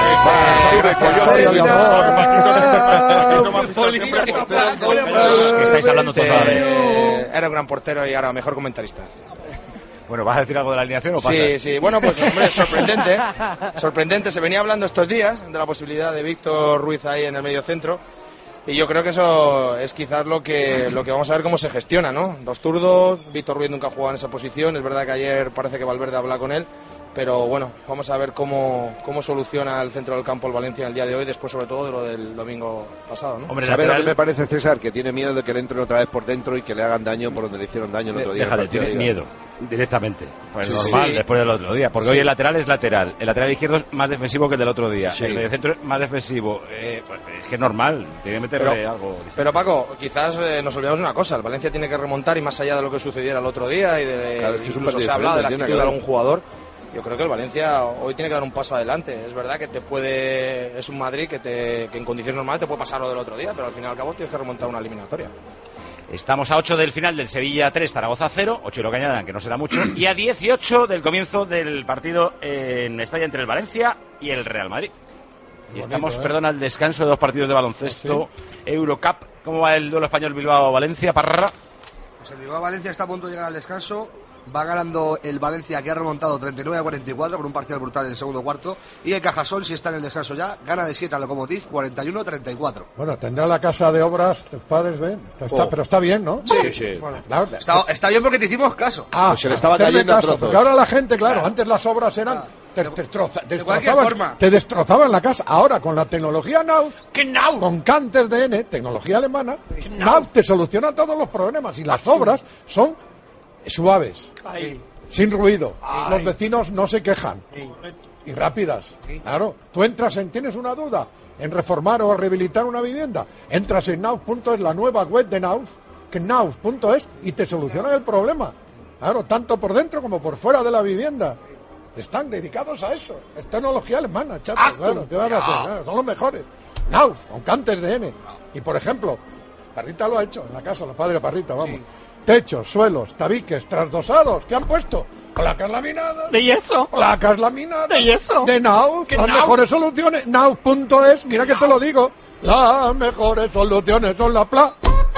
¿Qué estáis hablando todavía? Era un gran portero y ahora mejor comentarista. Bueno, ¿vas a decir algo de la alineación o pasas? Sí. Bueno, pues hombre, sorprendente. Se venía hablando estos días de la posibilidad de Víctor Ruiz ahí en el medio centro. Y yo creo que eso es quizás lo que vamos a ver cómo se gestiona, ¿no? Dos zurdos, Víctor Ruiz nunca ha jugado en esa posición, es verdad que ayer parece que Valverde habla con él, pero bueno, vamos a ver cómo soluciona el centro del campo el Valencia en el día de hoy, después sobre todo de lo del domingo pasado, ¿no? Hombre, ¿sabes lo que me parece, César? Que tiene miedo de que le entren otra vez por dentro y que le hagan daño por donde le hicieron daño el otro día. Tiene miedo, directamente. Pues normal, después del otro día, porque hoy el lateral es lateral, el lateral izquierdo es más defensivo que el del otro día, el medio centro es más defensivo, pues es que es normal, tiene que meterle algo distinto. Pero Paco, quizás nos olvidamos de una cosa, el Valencia tiene que remontar y más allá de lo que sucediera el otro día y incluso se ha hablado de la actitud de algún jugador. Yo creo que el Valencia hoy tiene que dar un paso adelante. Es verdad que es un Madrid que en condiciones normales te puede pasar lo del otro día, pero al fin y al cabo tienes que remontar una eliminatoria. Estamos a 8 del final del Sevilla 3, Zaragoza 0, 8 y lo que añadan, que no será mucho, y a 18 del comienzo del partido en Mestalla entre el Valencia y el Real Madrid. Y estamos, perdona, al descanso de 2 partidos de baloncesto, Eurocup. ¿Cómo va el duelo español Bilbao-Valencia, Parra? Pues el Bilbao-Valencia está a punto de llegar al descanso. Va ganando el Valencia, que ha remontado 39-44 con un parcial brutal en el segundo cuarto. Y el Cajasol, si está en el descanso ya, gana de 7 al Lokomotiv, 41-34. Bueno, tendrá la casa de obras, tus padres ven. Pero está bien, ¿no? Sí. Bueno, está bien porque te hicimos caso. Pues se le estaba cayendo a trozos. Porque ahora la gente, claro, antes las obras eran... Te destrozaban la casa. Ahora, con la tecnología Knauf, con Cantes DN, tecnología alemana, Knauf te soluciona todos los problemas. Y las obras son suaves, sin ruido. Los vecinos no se quejan. Y rápidas. Claro. Tú tienes una duda en reformar o rehabilitar una vivienda, entras en Knauf.es, la nueva web de Knauf, Knauf.es, y te solucionan el problema. Claro, tanto por dentro como por fuera de la vivienda. Están dedicados a eso. Es tecnología alemana, chato. Claro, ¿qué van a hacer? Claro, son los mejores. Knauf, con Cantes DN. Y por ejemplo, Parrita lo ha hecho en la casa, los padres de Parrita, vamos. Sí. Techos, suelos, tabiques, trasdosados. ¿Qué han puesto? Placas laminadas. ¿De yeso? Placas laminadas. ¿De yeso? De Knauf. Las mejores soluciones. Knauf.es. Mira que te lo digo. Las mejores soluciones son placas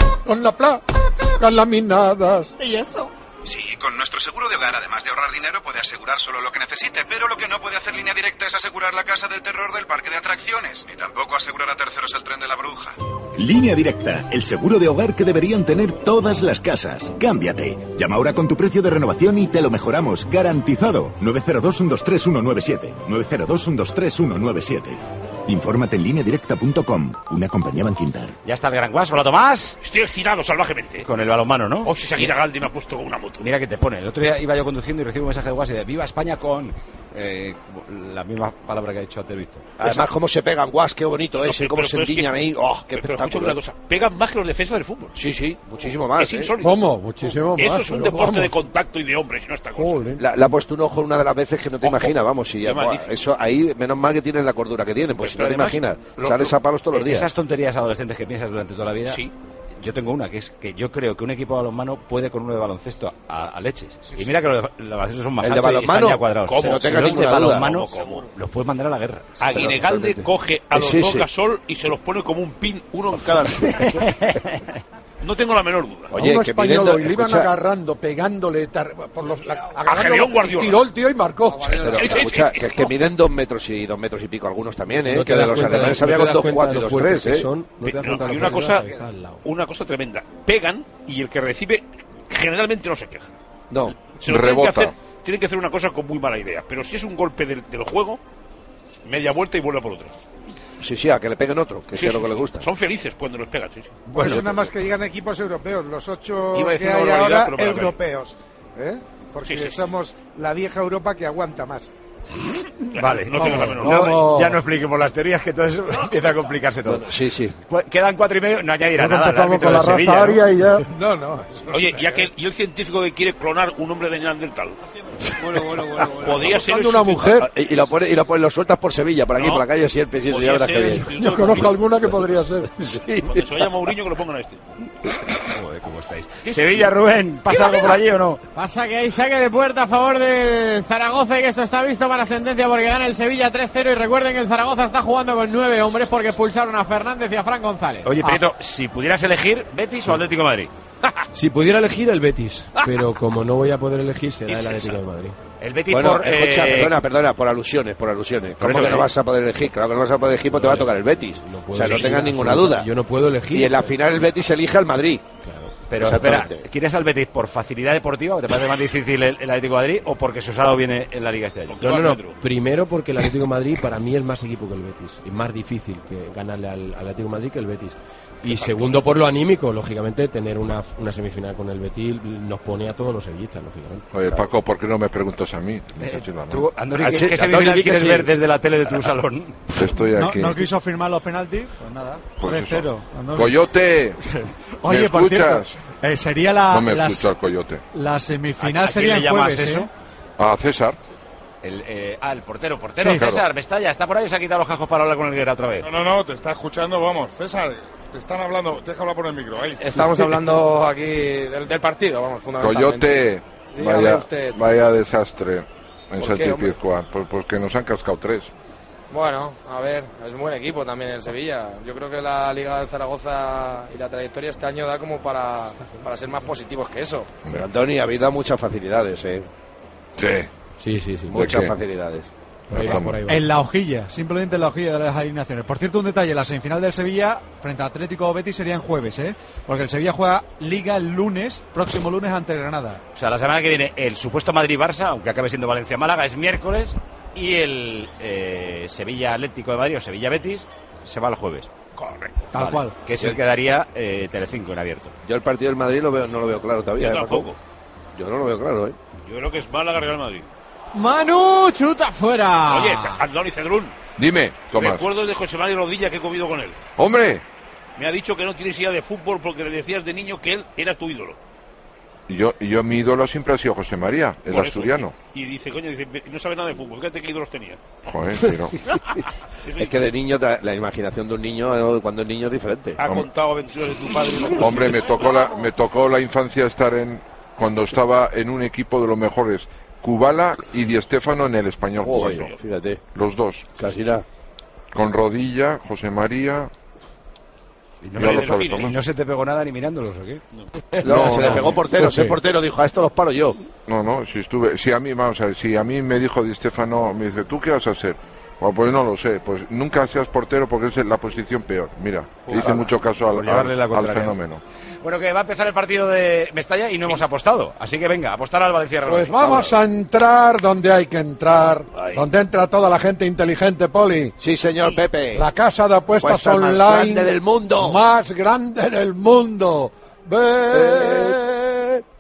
laminadas. ¿De yeso? Sí, con nuestro seguro de hogar, además de ahorrar dinero, puede asegurar solo lo que necesite, pero lo que no puede hacer Línea Directa es asegurar la casa del terror del parque de atracciones, ni tampoco asegurar a terceros el tren de la bruja. Línea Directa, el seguro de hogar que deberían tener todas las casas. Cámbiate. Llama ahora con tu precio de renovación y te lo mejoramos, garantizado. 902-123-197. 902-123-197. Infórmate en lineadirecta.com, una compañía Banquintar. Ya está el Gran Guas, hola Tomás. Estoy excitado salvajemente. Con el balonmano, ¿no? Hoy Shakira Galdi me ha puesto con una moto. Mira que te pone. El otro día iba yo conduciendo y recibo un mensaje de Guas y de ¡Viva España con... la misma palabra que ha dicho antes Víctor. Además, cómo se pegan, Guas, qué bonito es, cómo se endiñan ahí. ¡Oh, qué espectáculo! Una cosa, pegan más que los defensas del fútbol. Sí, muchísimo más. Es insólito. ¿Cómo? Muchísimo más. Eso es un deporte de contacto y de hombres, y no esta cosa. Le ha puesto un ojo una de las veces que no te imaginas, vamos. Y eso ahí, menos mal que tienen la cordura que tienen, pues si no te imaginas, sales a palos todos los días. Esas tonterías adolescentes que piensas durante toda la vida. Sí. Yo tengo una, que es que yo creo que un equipo de balonmano puede con uno de baloncesto a leches. Sí, y mira que los de baloncesto son más altos y están ya cuadrados. ¿Cómo? No tengo ninguna duda. Balonmano los puedes mandar a la guerra. Aguinegalde coge a los dos Gasol y se los pone como un pin, uno en cada lado. No tengo la menor duda. Oye, uno español y le iban agarrando, pegándole a Gerión Guardiola. Tiró el tío y marcó. Pero, escucha, que miden 2 metros y 2 metros y pico algunos también, ¿eh? No que de los alemanes había con 2,4 y 2,3, ¿eh? Y una cosa tremenda. Pegan y el que recibe generalmente no se queja. No, rebota. Tienen que hacer una cosa con muy mala idea. Pero si es un golpe del juego, media vuelta y vuelve por otra. Sí, a que le peguen otro, que es lo que le gusta. Son felices cuando los pegan, sí. Bueno, nada más que llegan equipos europeos, los 8 Iba a que decir hay una barbaridad, ahora pero europeos, porque Sí. somos la vieja Europa que aguanta más. Vale, no tengo la menor. ya no expliquemos las teorías, que entonces empieza a complicarse todo. Sí. Quedan 4 y medio, no añadirá Luego nada. empezamos El árbitro con la de raza Sevilla, aria y ya. No. Oye, y el científico que quiere clonar un hombre de Neandertal. Bueno. Podría ser Buscando una mujer. Y lo sueltas por Sevilla, por aquí, por la calle siempre, sí, eso ya verás que bien. Yo conozco alguna que podría ser. Sí. Cuando se vaya Mourinho, que lo pongan a este. Joder, ¿cómo estáis? Sevilla, Rubén, ¿pasa algo por allí o no? Pasa que hay saque de puerta a favor del Zaragoza y que esto está visto para sentencia porque gana el Sevilla 3-0 y recuerden que el Zaragoza está jugando con 9 hombres porque expulsaron a Fernández y a Fran González. Oye, Prieto, si pudieras elegir, ¿Betis o Atlético de Madrid? Si pudiera elegir el Betis, pero como no voy a poder elegir será el Atlético de Madrid. El Betis Bueno, escucha, perdona, por alusiones. ¿Cómo que no vas a poder elegir? Claro que no vas a poder elegir porque te va a tocar el Betis. O sea, no tengas ninguna duda. Yo no puedo elegir. Y en la final el Betis elige al Madrid. Claro. Pero espera, ¿quieres al Betis por facilidad deportiva o te parece más difícil el Atlético de Madrid o porque Susado viene en la Liga este año? No. Primero porque el Atlético de Madrid para mí es más equipo que el Betis. Es más difícil que ganarle al Atlético de Madrid que el Betis. Y segundo por lo anímico, lógicamente tener una semifinal con el Betis nos pone a todos los sevillistas, lógicamente. Oye, Paco, ¿por qué no me preguntas a mí? Tú, Andoni, ¿qué semifinal quieres ver desde la tele de tu salón? Estoy aquí. No quiso firmar los penaltis, pues nada, 3-0. Coyote, oye, ¿me por escuchas? Cierto, sería la... No me escucha el Coyote. La semifinal sería el jueves, eso? A César. El portero, Sí, César, claro. Mestalla, ¿está por ahí o se ha quitado los cajos para hablar con el Guerra otra vez? No, te está escuchando, vamos. César, te están hablando, deja hablar por el micro, ahí. Estamos hablando aquí del partido, vamos, fundamentalmente. Coyote, vaya desastre en ¿Por qué, Sánchez Pizjuán, porque nos han cascado 3. Bueno, a ver, es un buen equipo también el Sevilla. Yo creo que la Liga de Zaragoza y la trayectoria este año da como para ser más positivos que eso. Pero Antonio, habéis dado muchas facilidades, Sí. Sí. Muchas facilidades. En la hojilla, simplemente en la hojilla de las alineaciones. Por cierto, un detalle, la semifinal del Sevilla frente al Atlético Betis sería en jueves, porque el Sevilla juega Liga el próximo lunes ante el Granada. O sea, la semana que viene el supuesto Madrid-Barça, aunque acabe siendo Valencia-Málaga, es miércoles y el Sevilla-Atlético de Madrid o Sevilla-Betis se va el jueves. Correcto. Tal cual. Que es el que daría Telecinco en abierto. Yo el partido del Madrid no lo veo claro todavía. Yo tampoco. Yo no lo veo claro, Yo creo que es Málaga-Real Madrid. Manu, chuta fuera. Oye, Andoni Cedrún. Dime, Tomás. Recuerdo de José María Rodilla que he comido con él. ¡Hombre! Me ha dicho que no tienes idea de fútbol porque le decías de niño que él era tu ídolo. Yo mi ídolo siempre ha sido José María, el Por eso. asturiano. Y dice, coño, no sabe nada de fútbol. Fíjate qué ídolos tenía. Joder, pero... Es que de niño, la imaginación de un niño cuando es niño es diferente. Ha contado aventuras de tu padre. Hombre, me tocó la infancia estar cuando estaba en un equipo de los mejores, Kubala y Di Stéfano en el Español jugando. Fíjate. Los dos. Casi nada. Con Rodilla, José María... Y no se te pegó nada ni mirándolos, ¿o qué? No, se le pegó portero. Ese portero dijo, a esto los paro yo. No, si a mí me dijo Di Stéfano, me dice, ¿tú qué vas a hacer? Bueno, pues no lo sé, pues nunca seas portero porque es la posición peor. Mira, le hice mucho caso al fenómeno. Bueno, que va a empezar el partido de Mestalla y no hemos apostado, así que venga, apostar al Valencia Real. Pues vamos a entrar donde hay que entrar, donde entra toda la gente inteligente, Poli. Sí, señor Pepe. La casa de apuestas online más grande del mundo. Más grande del mundo. Bet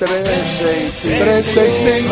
365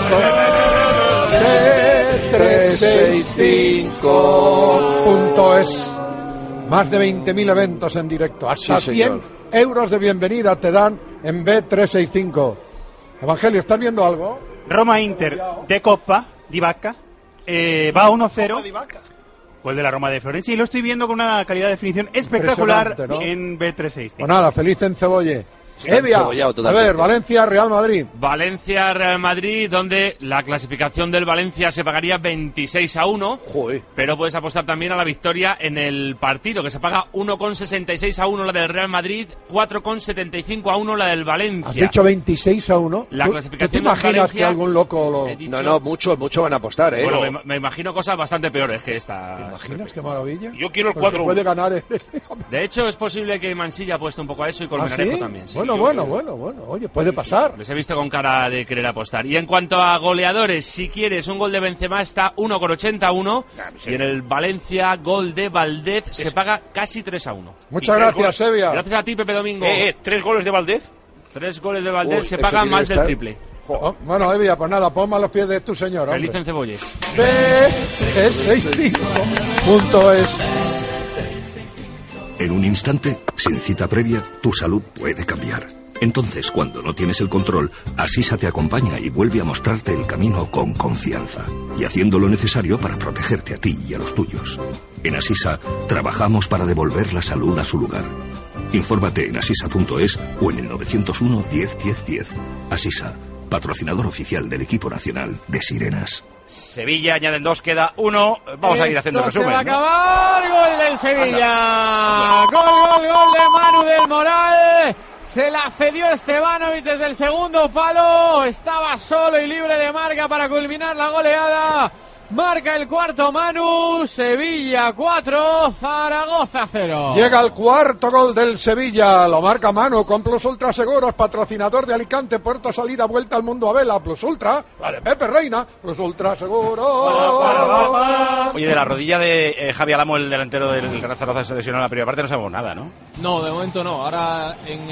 365.es. Más de 20.000 eventos en directo. Hasta Sí, 100 euros de bienvenida te dan en Bet365. Evangelio, ¿estás viendo algo? Roma Inter de Coppa di Vacca va 1-0. Gol de la Roma de Florencia y lo estoy viendo con una calidad de definición espectacular, ¿no? En Bet365. Pues nada, feliz en Cebolle. Evia, a ver, Valencia, Real Madrid. Valencia, Real Madrid, donde la clasificación del Valencia se pagaría 26-1. Joder. Pero puedes apostar también a la victoria en el partido, que se paga 1,66-1 la del Real Madrid, 4,75-1 la del Valencia. ¿Has dicho 26-1? La clasificación ¿Tú te imaginas del Valencia, que algún loco lo...? No, mucho van a apostar, ¿eh? Bueno, me imagino cosas bastante peores que esta. ¿Te imaginas? Qué maravilla. Yo quiero el Porque 4-1. puede ganar. De hecho, es posible que Mansilla apueste un poco a eso y Colmenarejo ¿sí? también. Sí. Oye, puede pasar. Les he visto con cara de querer apostar. Y en cuanto a goleadores, si quieres un gol de Benzema está 1,81 y en el Valencia gol de Valdez se paga casi 3-1. Muchas gracias, Sevilla. Gracias a ti, Pepe Domingo. 3 goles de Valdez. 3 goles de Valdez se pagan más del triple. Bueno, Evia, pues nada, ponme a los pies de tu señor. Feliz en Cebolle. B65.es. En un instante, sin cita previa, tu salud puede cambiar. Entonces, cuando no tienes el control, Asisa te acompaña y vuelve a mostrarte el camino con confianza y haciendo lo necesario para protegerte a ti y a los tuyos. En Asisa, trabajamos para devolver la salud a su lugar. Infórmate en asisa.es o en el 901 10 10 10. Asisa, patrocinador oficial del equipo nacional de sirenas. Sevilla, añaden 2, queda 1. Vamos a ir haciendo el resumen. Se va a acabar, gol del Sevilla. Gol de Manu del Moral. Se la cedió Stevanovic desde el segundo palo. Estaba solo y libre de marca para culminar la goleada. Marca el cuarto Manu. Sevilla 4, Zaragoza 0. Llega el cuarto gol del Sevilla. Lo marca Manu con Plus Ultra Seguros, patrocinador de Alicante, puerta, salida, vuelta al mundo a vela. Plus Ultra, la de Pepe Reina. Plus Ultra Seguros. Oye, de la rodilla de Javi Alamo, el delantero del Real Zaragoza, se lesionó en la primera parte, no sabemos nada, ¿no? No, de momento no. Ahora,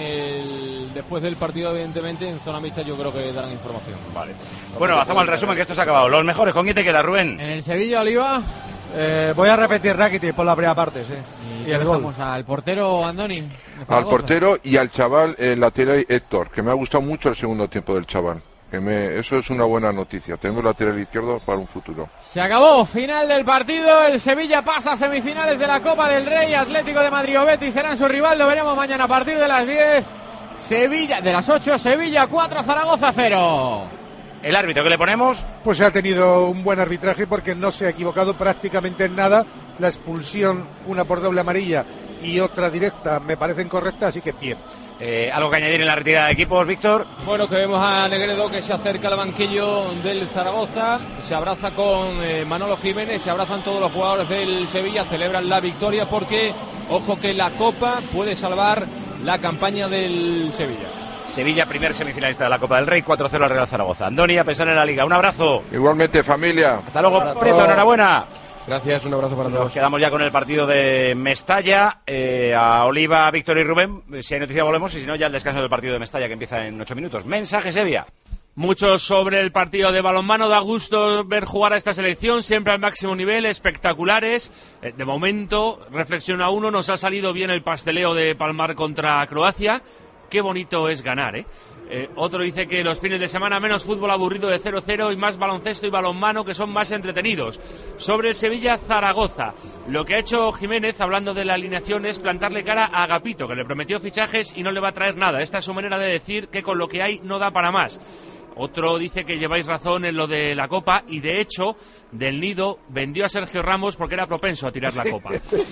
después del partido, evidentemente, en zona mixta yo creo que darán información. Vale. Bueno, hacemos el resumen, que esto se ha acabado. Los mejores, ¿con quién te queda, Rubén? En el Sevilla, Oliva. Voy a repetir Rakitic por la primera parte, sí. Y el gol. Al portero Andoni. Al portero y al chaval, el lateral Héctor, que me ha gustado mucho el segundo tiempo del chaval. Eso es una buena noticia. Tenemos lateral izquierdo para un futuro. Se acabó, final del partido. El Sevilla pasa a semifinales de la Copa del Rey. Atlético de Madrid o Betis serán su rival. Lo veremos mañana a partir de las 10. Sevilla, de las 8, Sevilla 4, Zaragoza 0. ¿El árbitro que le ponemos? Pues ha tenido un buen arbitraje porque no se ha equivocado prácticamente en nada. La expulsión, una por doble amarilla y otra directa, me parecen correctas, así que bien. ¿Algo que añadir en la retirada de equipos, Víctor? Bueno, que vemos a Negredo que se acerca al banquillo del Zaragoza, se abraza con Manolo Jiménez, se abrazan todos los jugadores del Sevilla, celebran la victoria porque, ojo que la Copa puede salvar la campaña del Sevilla. Sevilla, primer semifinalista de la Copa del Rey, 4-0 al Real Zaragoza. Andoni, a pensar en la Liga. Un abrazo. Igualmente, familia. Hasta luego, Prieto, enhorabuena. Gracias, un abrazo para todos. Nos quedamos ya con el partido de Mestalla. A Oliva, Víctor y Rubén, si hay noticia volvemos, y si no, ya el descanso del partido de Mestalla que empieza en 8 minutos. Mensaje, Sevilla. Mucho sobre el partido de balonmano. Da gusto ver jugar a esta selección, siempre al máximo nivel, espectaculares. De momento, reflexiona uno, nos ha salido bien el pasteleo de palmar contra Croacia. Qué bonito es ganar, ¿eh? Otro dice que los fines de semana menos fútbol aburrido de 0-0 y más baloncesto y balonmano que son más entretenidos. Sobre el Sevilla-Zaragoza, lo que ha hecho Jiménez, hablando de la alineación, es plantarle cara a Agapito, que le prometió fichajes y no le va a traer nada. Esta es su manera de decir que con lo que hay no da para más. Otro dice que lleváis razón en lo de la Copa y, de hecho, Del Nido vendió a Sergio Ramos porque era propenso a tirar la Copa.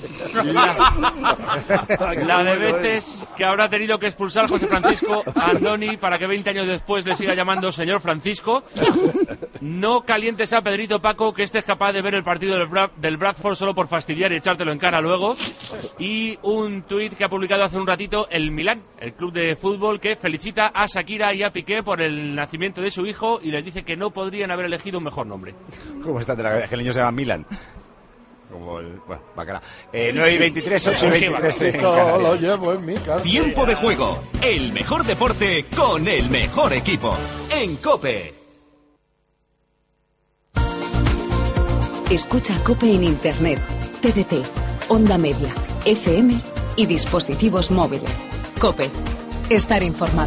La de veces que habrá tenido que expulsar José Francisco Andoni para que 20 años después le siga llamando señor Francisco. No calientes a Pedrito Paco, que este es capaz de ver el partido del Bradford solo por fastidiar y echártelo en cara luego. Y un tuit que ha publicado hace un ratito el Milán, el club de fútbol, que felicita a Shakira y a Piqué por el nacimiento de su hijo y les dice que no podrían haber elegido un mejor nombre. ¿Cómo está de la cabeza? Que el niño se llama Milan. Como el... Bueno, bacala. 9:23, 8:23. Lo llevo en mi casa. Tiempo de juego. El mejor deporte con el mejor equipo. En COPE. Escucha COPE en Internet, TDT, Onda Media, FM y dispositivos móviles. COPE. Estar informado.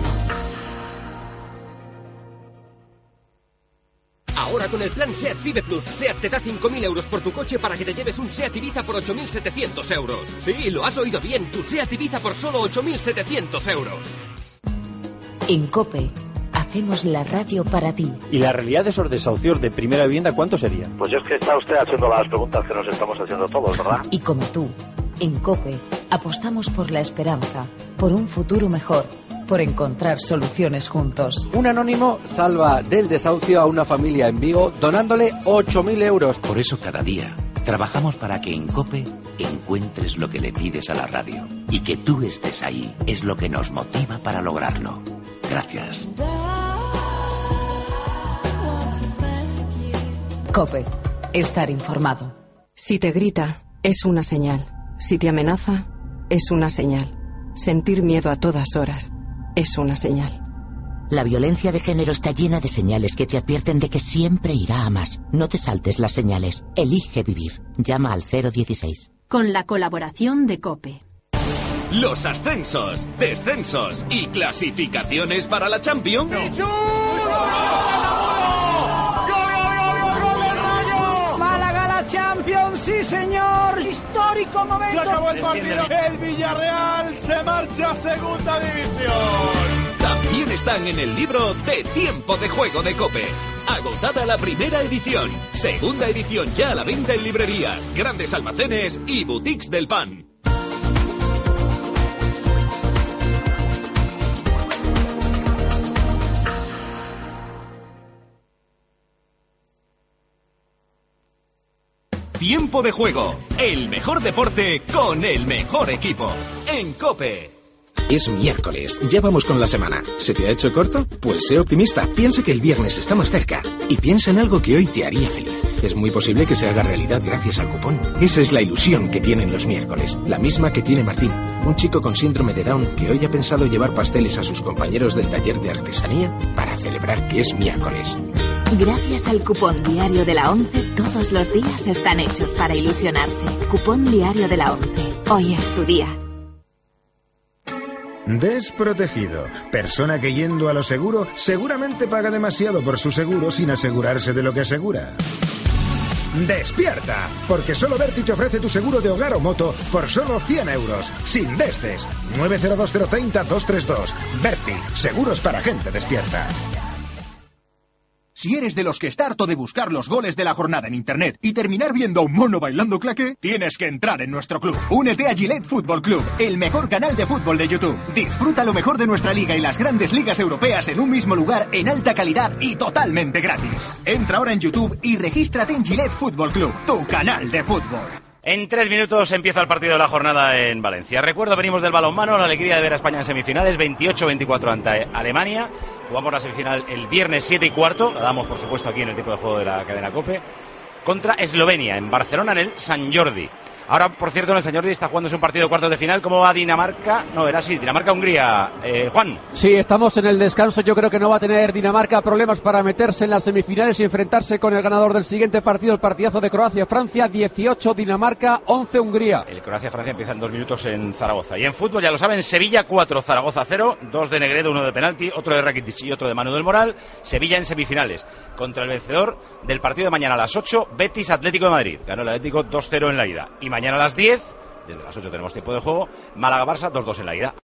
Ahora con el plan SEAT Vive Plus, SEAT te da 5.000 euros por tu coche para que te lleves un SEAT Ibiza por 8.700 euros. Sí, lo has oído bien, tu SEAT Ibiza por solo 8.700 euros. En COPE, hacemos la radio para ti. ¿Y la realidad de esos desahucios de primera vivienda cuánto sería? Pues es que está usted haciendo las preguntas que nos estamos haciendo todos, ¿verdad? Y como tú, en COPE, apostamos por la esperanza, por un futuro mejor, por encontrar soluciones juntos. Un anónimo salva del desahucio a una familia en Vigo donándole 8.000 euros. Por eso cada día Trabajamos para que en COPE encuentres lo que le pides a la radio. Y que tú estés ahí es lo que nos motiva para lograrlo. Gracias. COPE. Estar informado. Si te grita, es una señal. Si te amenaza, es una señal. Sentir miedo a todas horas es una señal. La violencia de género está llena de señales que te advierten de que siempre irá a más. No te saltes las señales. Elige vivir. Llama al 016. Con la colaboración de COPE. Los ascensos, descensos y clasificaciones para la Champions. Málaga la Champions, sí señor. Histórico momento. Se acabó el partido. El Villarreal se marcha a segunda división. También están en el libro de Tiempo de Juego de COPE. Agotada la primera edición. Segunda edición ya a la venta en librerías, grandes almacenes y boutiques del pan. Tiempo de Juego. El mejor deporte con el mejor equipo. En COPE. Es miércoles, ya vamos con la semana. ¿Se te ha hecho corto? Pues sé optimista, piensa que el viernes está más cerca. Y piensa en algo que hoy te haría feliz. Es muy posible que se haga realidad gracias al cupón. Esa es la ilusión que tienen los miércoles, la misma que tiene Martín, un chico con síndrome de Down que hoy ha pensado llevar pasteles a sus compañeros del taller de artesanía para celebrar que es miércoles. Gracias al cupón diario de la 11, todos los días están hechos para ilusionarse. Cupón diario de la 11. Hoy es tu día. Desprotegido. Persona que yendo a lo seguro seguramente paga demasiado por su seguro sin asegurarse de lo que asegura. ¡Despierta! Porque solo Berti te ofrece tu seguro de hogar o moto por solo 100 euros. Sin desdes. 902-030-232. Berti. Seguros para gente despierta. Si eres de los que está harto de buscar los goles de la jornada en internet y terminar viendo a un mono bailando claqué, tienes que entrar en nuestro club. Únete a Gillette Football Club, el mejor canal de fútbol de YouTube. Disfruta lo mejor de nuestra liga y las grandes ligas europeas en un mismo lugar, en alta calidad y totalmente gratis. Entra ahora en YouTube y regístrate en Gillette Football Club, tu canal de fútbol. En 3 minutos empieza el partido de la jornada en Valencia. Recuerdo, venimos del balonmano, la alegría de ver a España en semifinales, 28-24 ante Alemania. Jugamos la semifinal el viernes 7:15, la damos por supuesto aquí en el tiempo de juego de la cadena COPE, contra Eslovenia, en Barcelona, en el Sant Jordi. Ahora, por cierto, en el Sant Jordi está jugándose un partido de cuartos de final. ¿Cómo va Dinamarca? No, era así, Dinamarca-Hungría. Juan. Sí, estamos en el descanso. Yo creo que no va a tener Dinamarca problemas para meterse en las semifinales y enfrentarse con el ganador del siguiente partido, el partidazo de Croacia-Francia, 18 Dinamarca, 11 Hungría. El Croacia-Francia empieza en 2 minutos en Zaragoza. Y en fútbol, ya lo saben, Sevilla 4, Zaragoza 0, 2 de Negredo, 1 de penalti, otro de Rakitic y otro de Manu del Moral. Sevilla en semifinales, contra el vencedor del partido de mañana a las 8, Betis Atlético de Madrid. Ganó el Atlético 2-0 en la ida. Y mañana a las 10, desde las 8 tenemos tiempo de juego, Málaga-Barça 2-2 en la ida.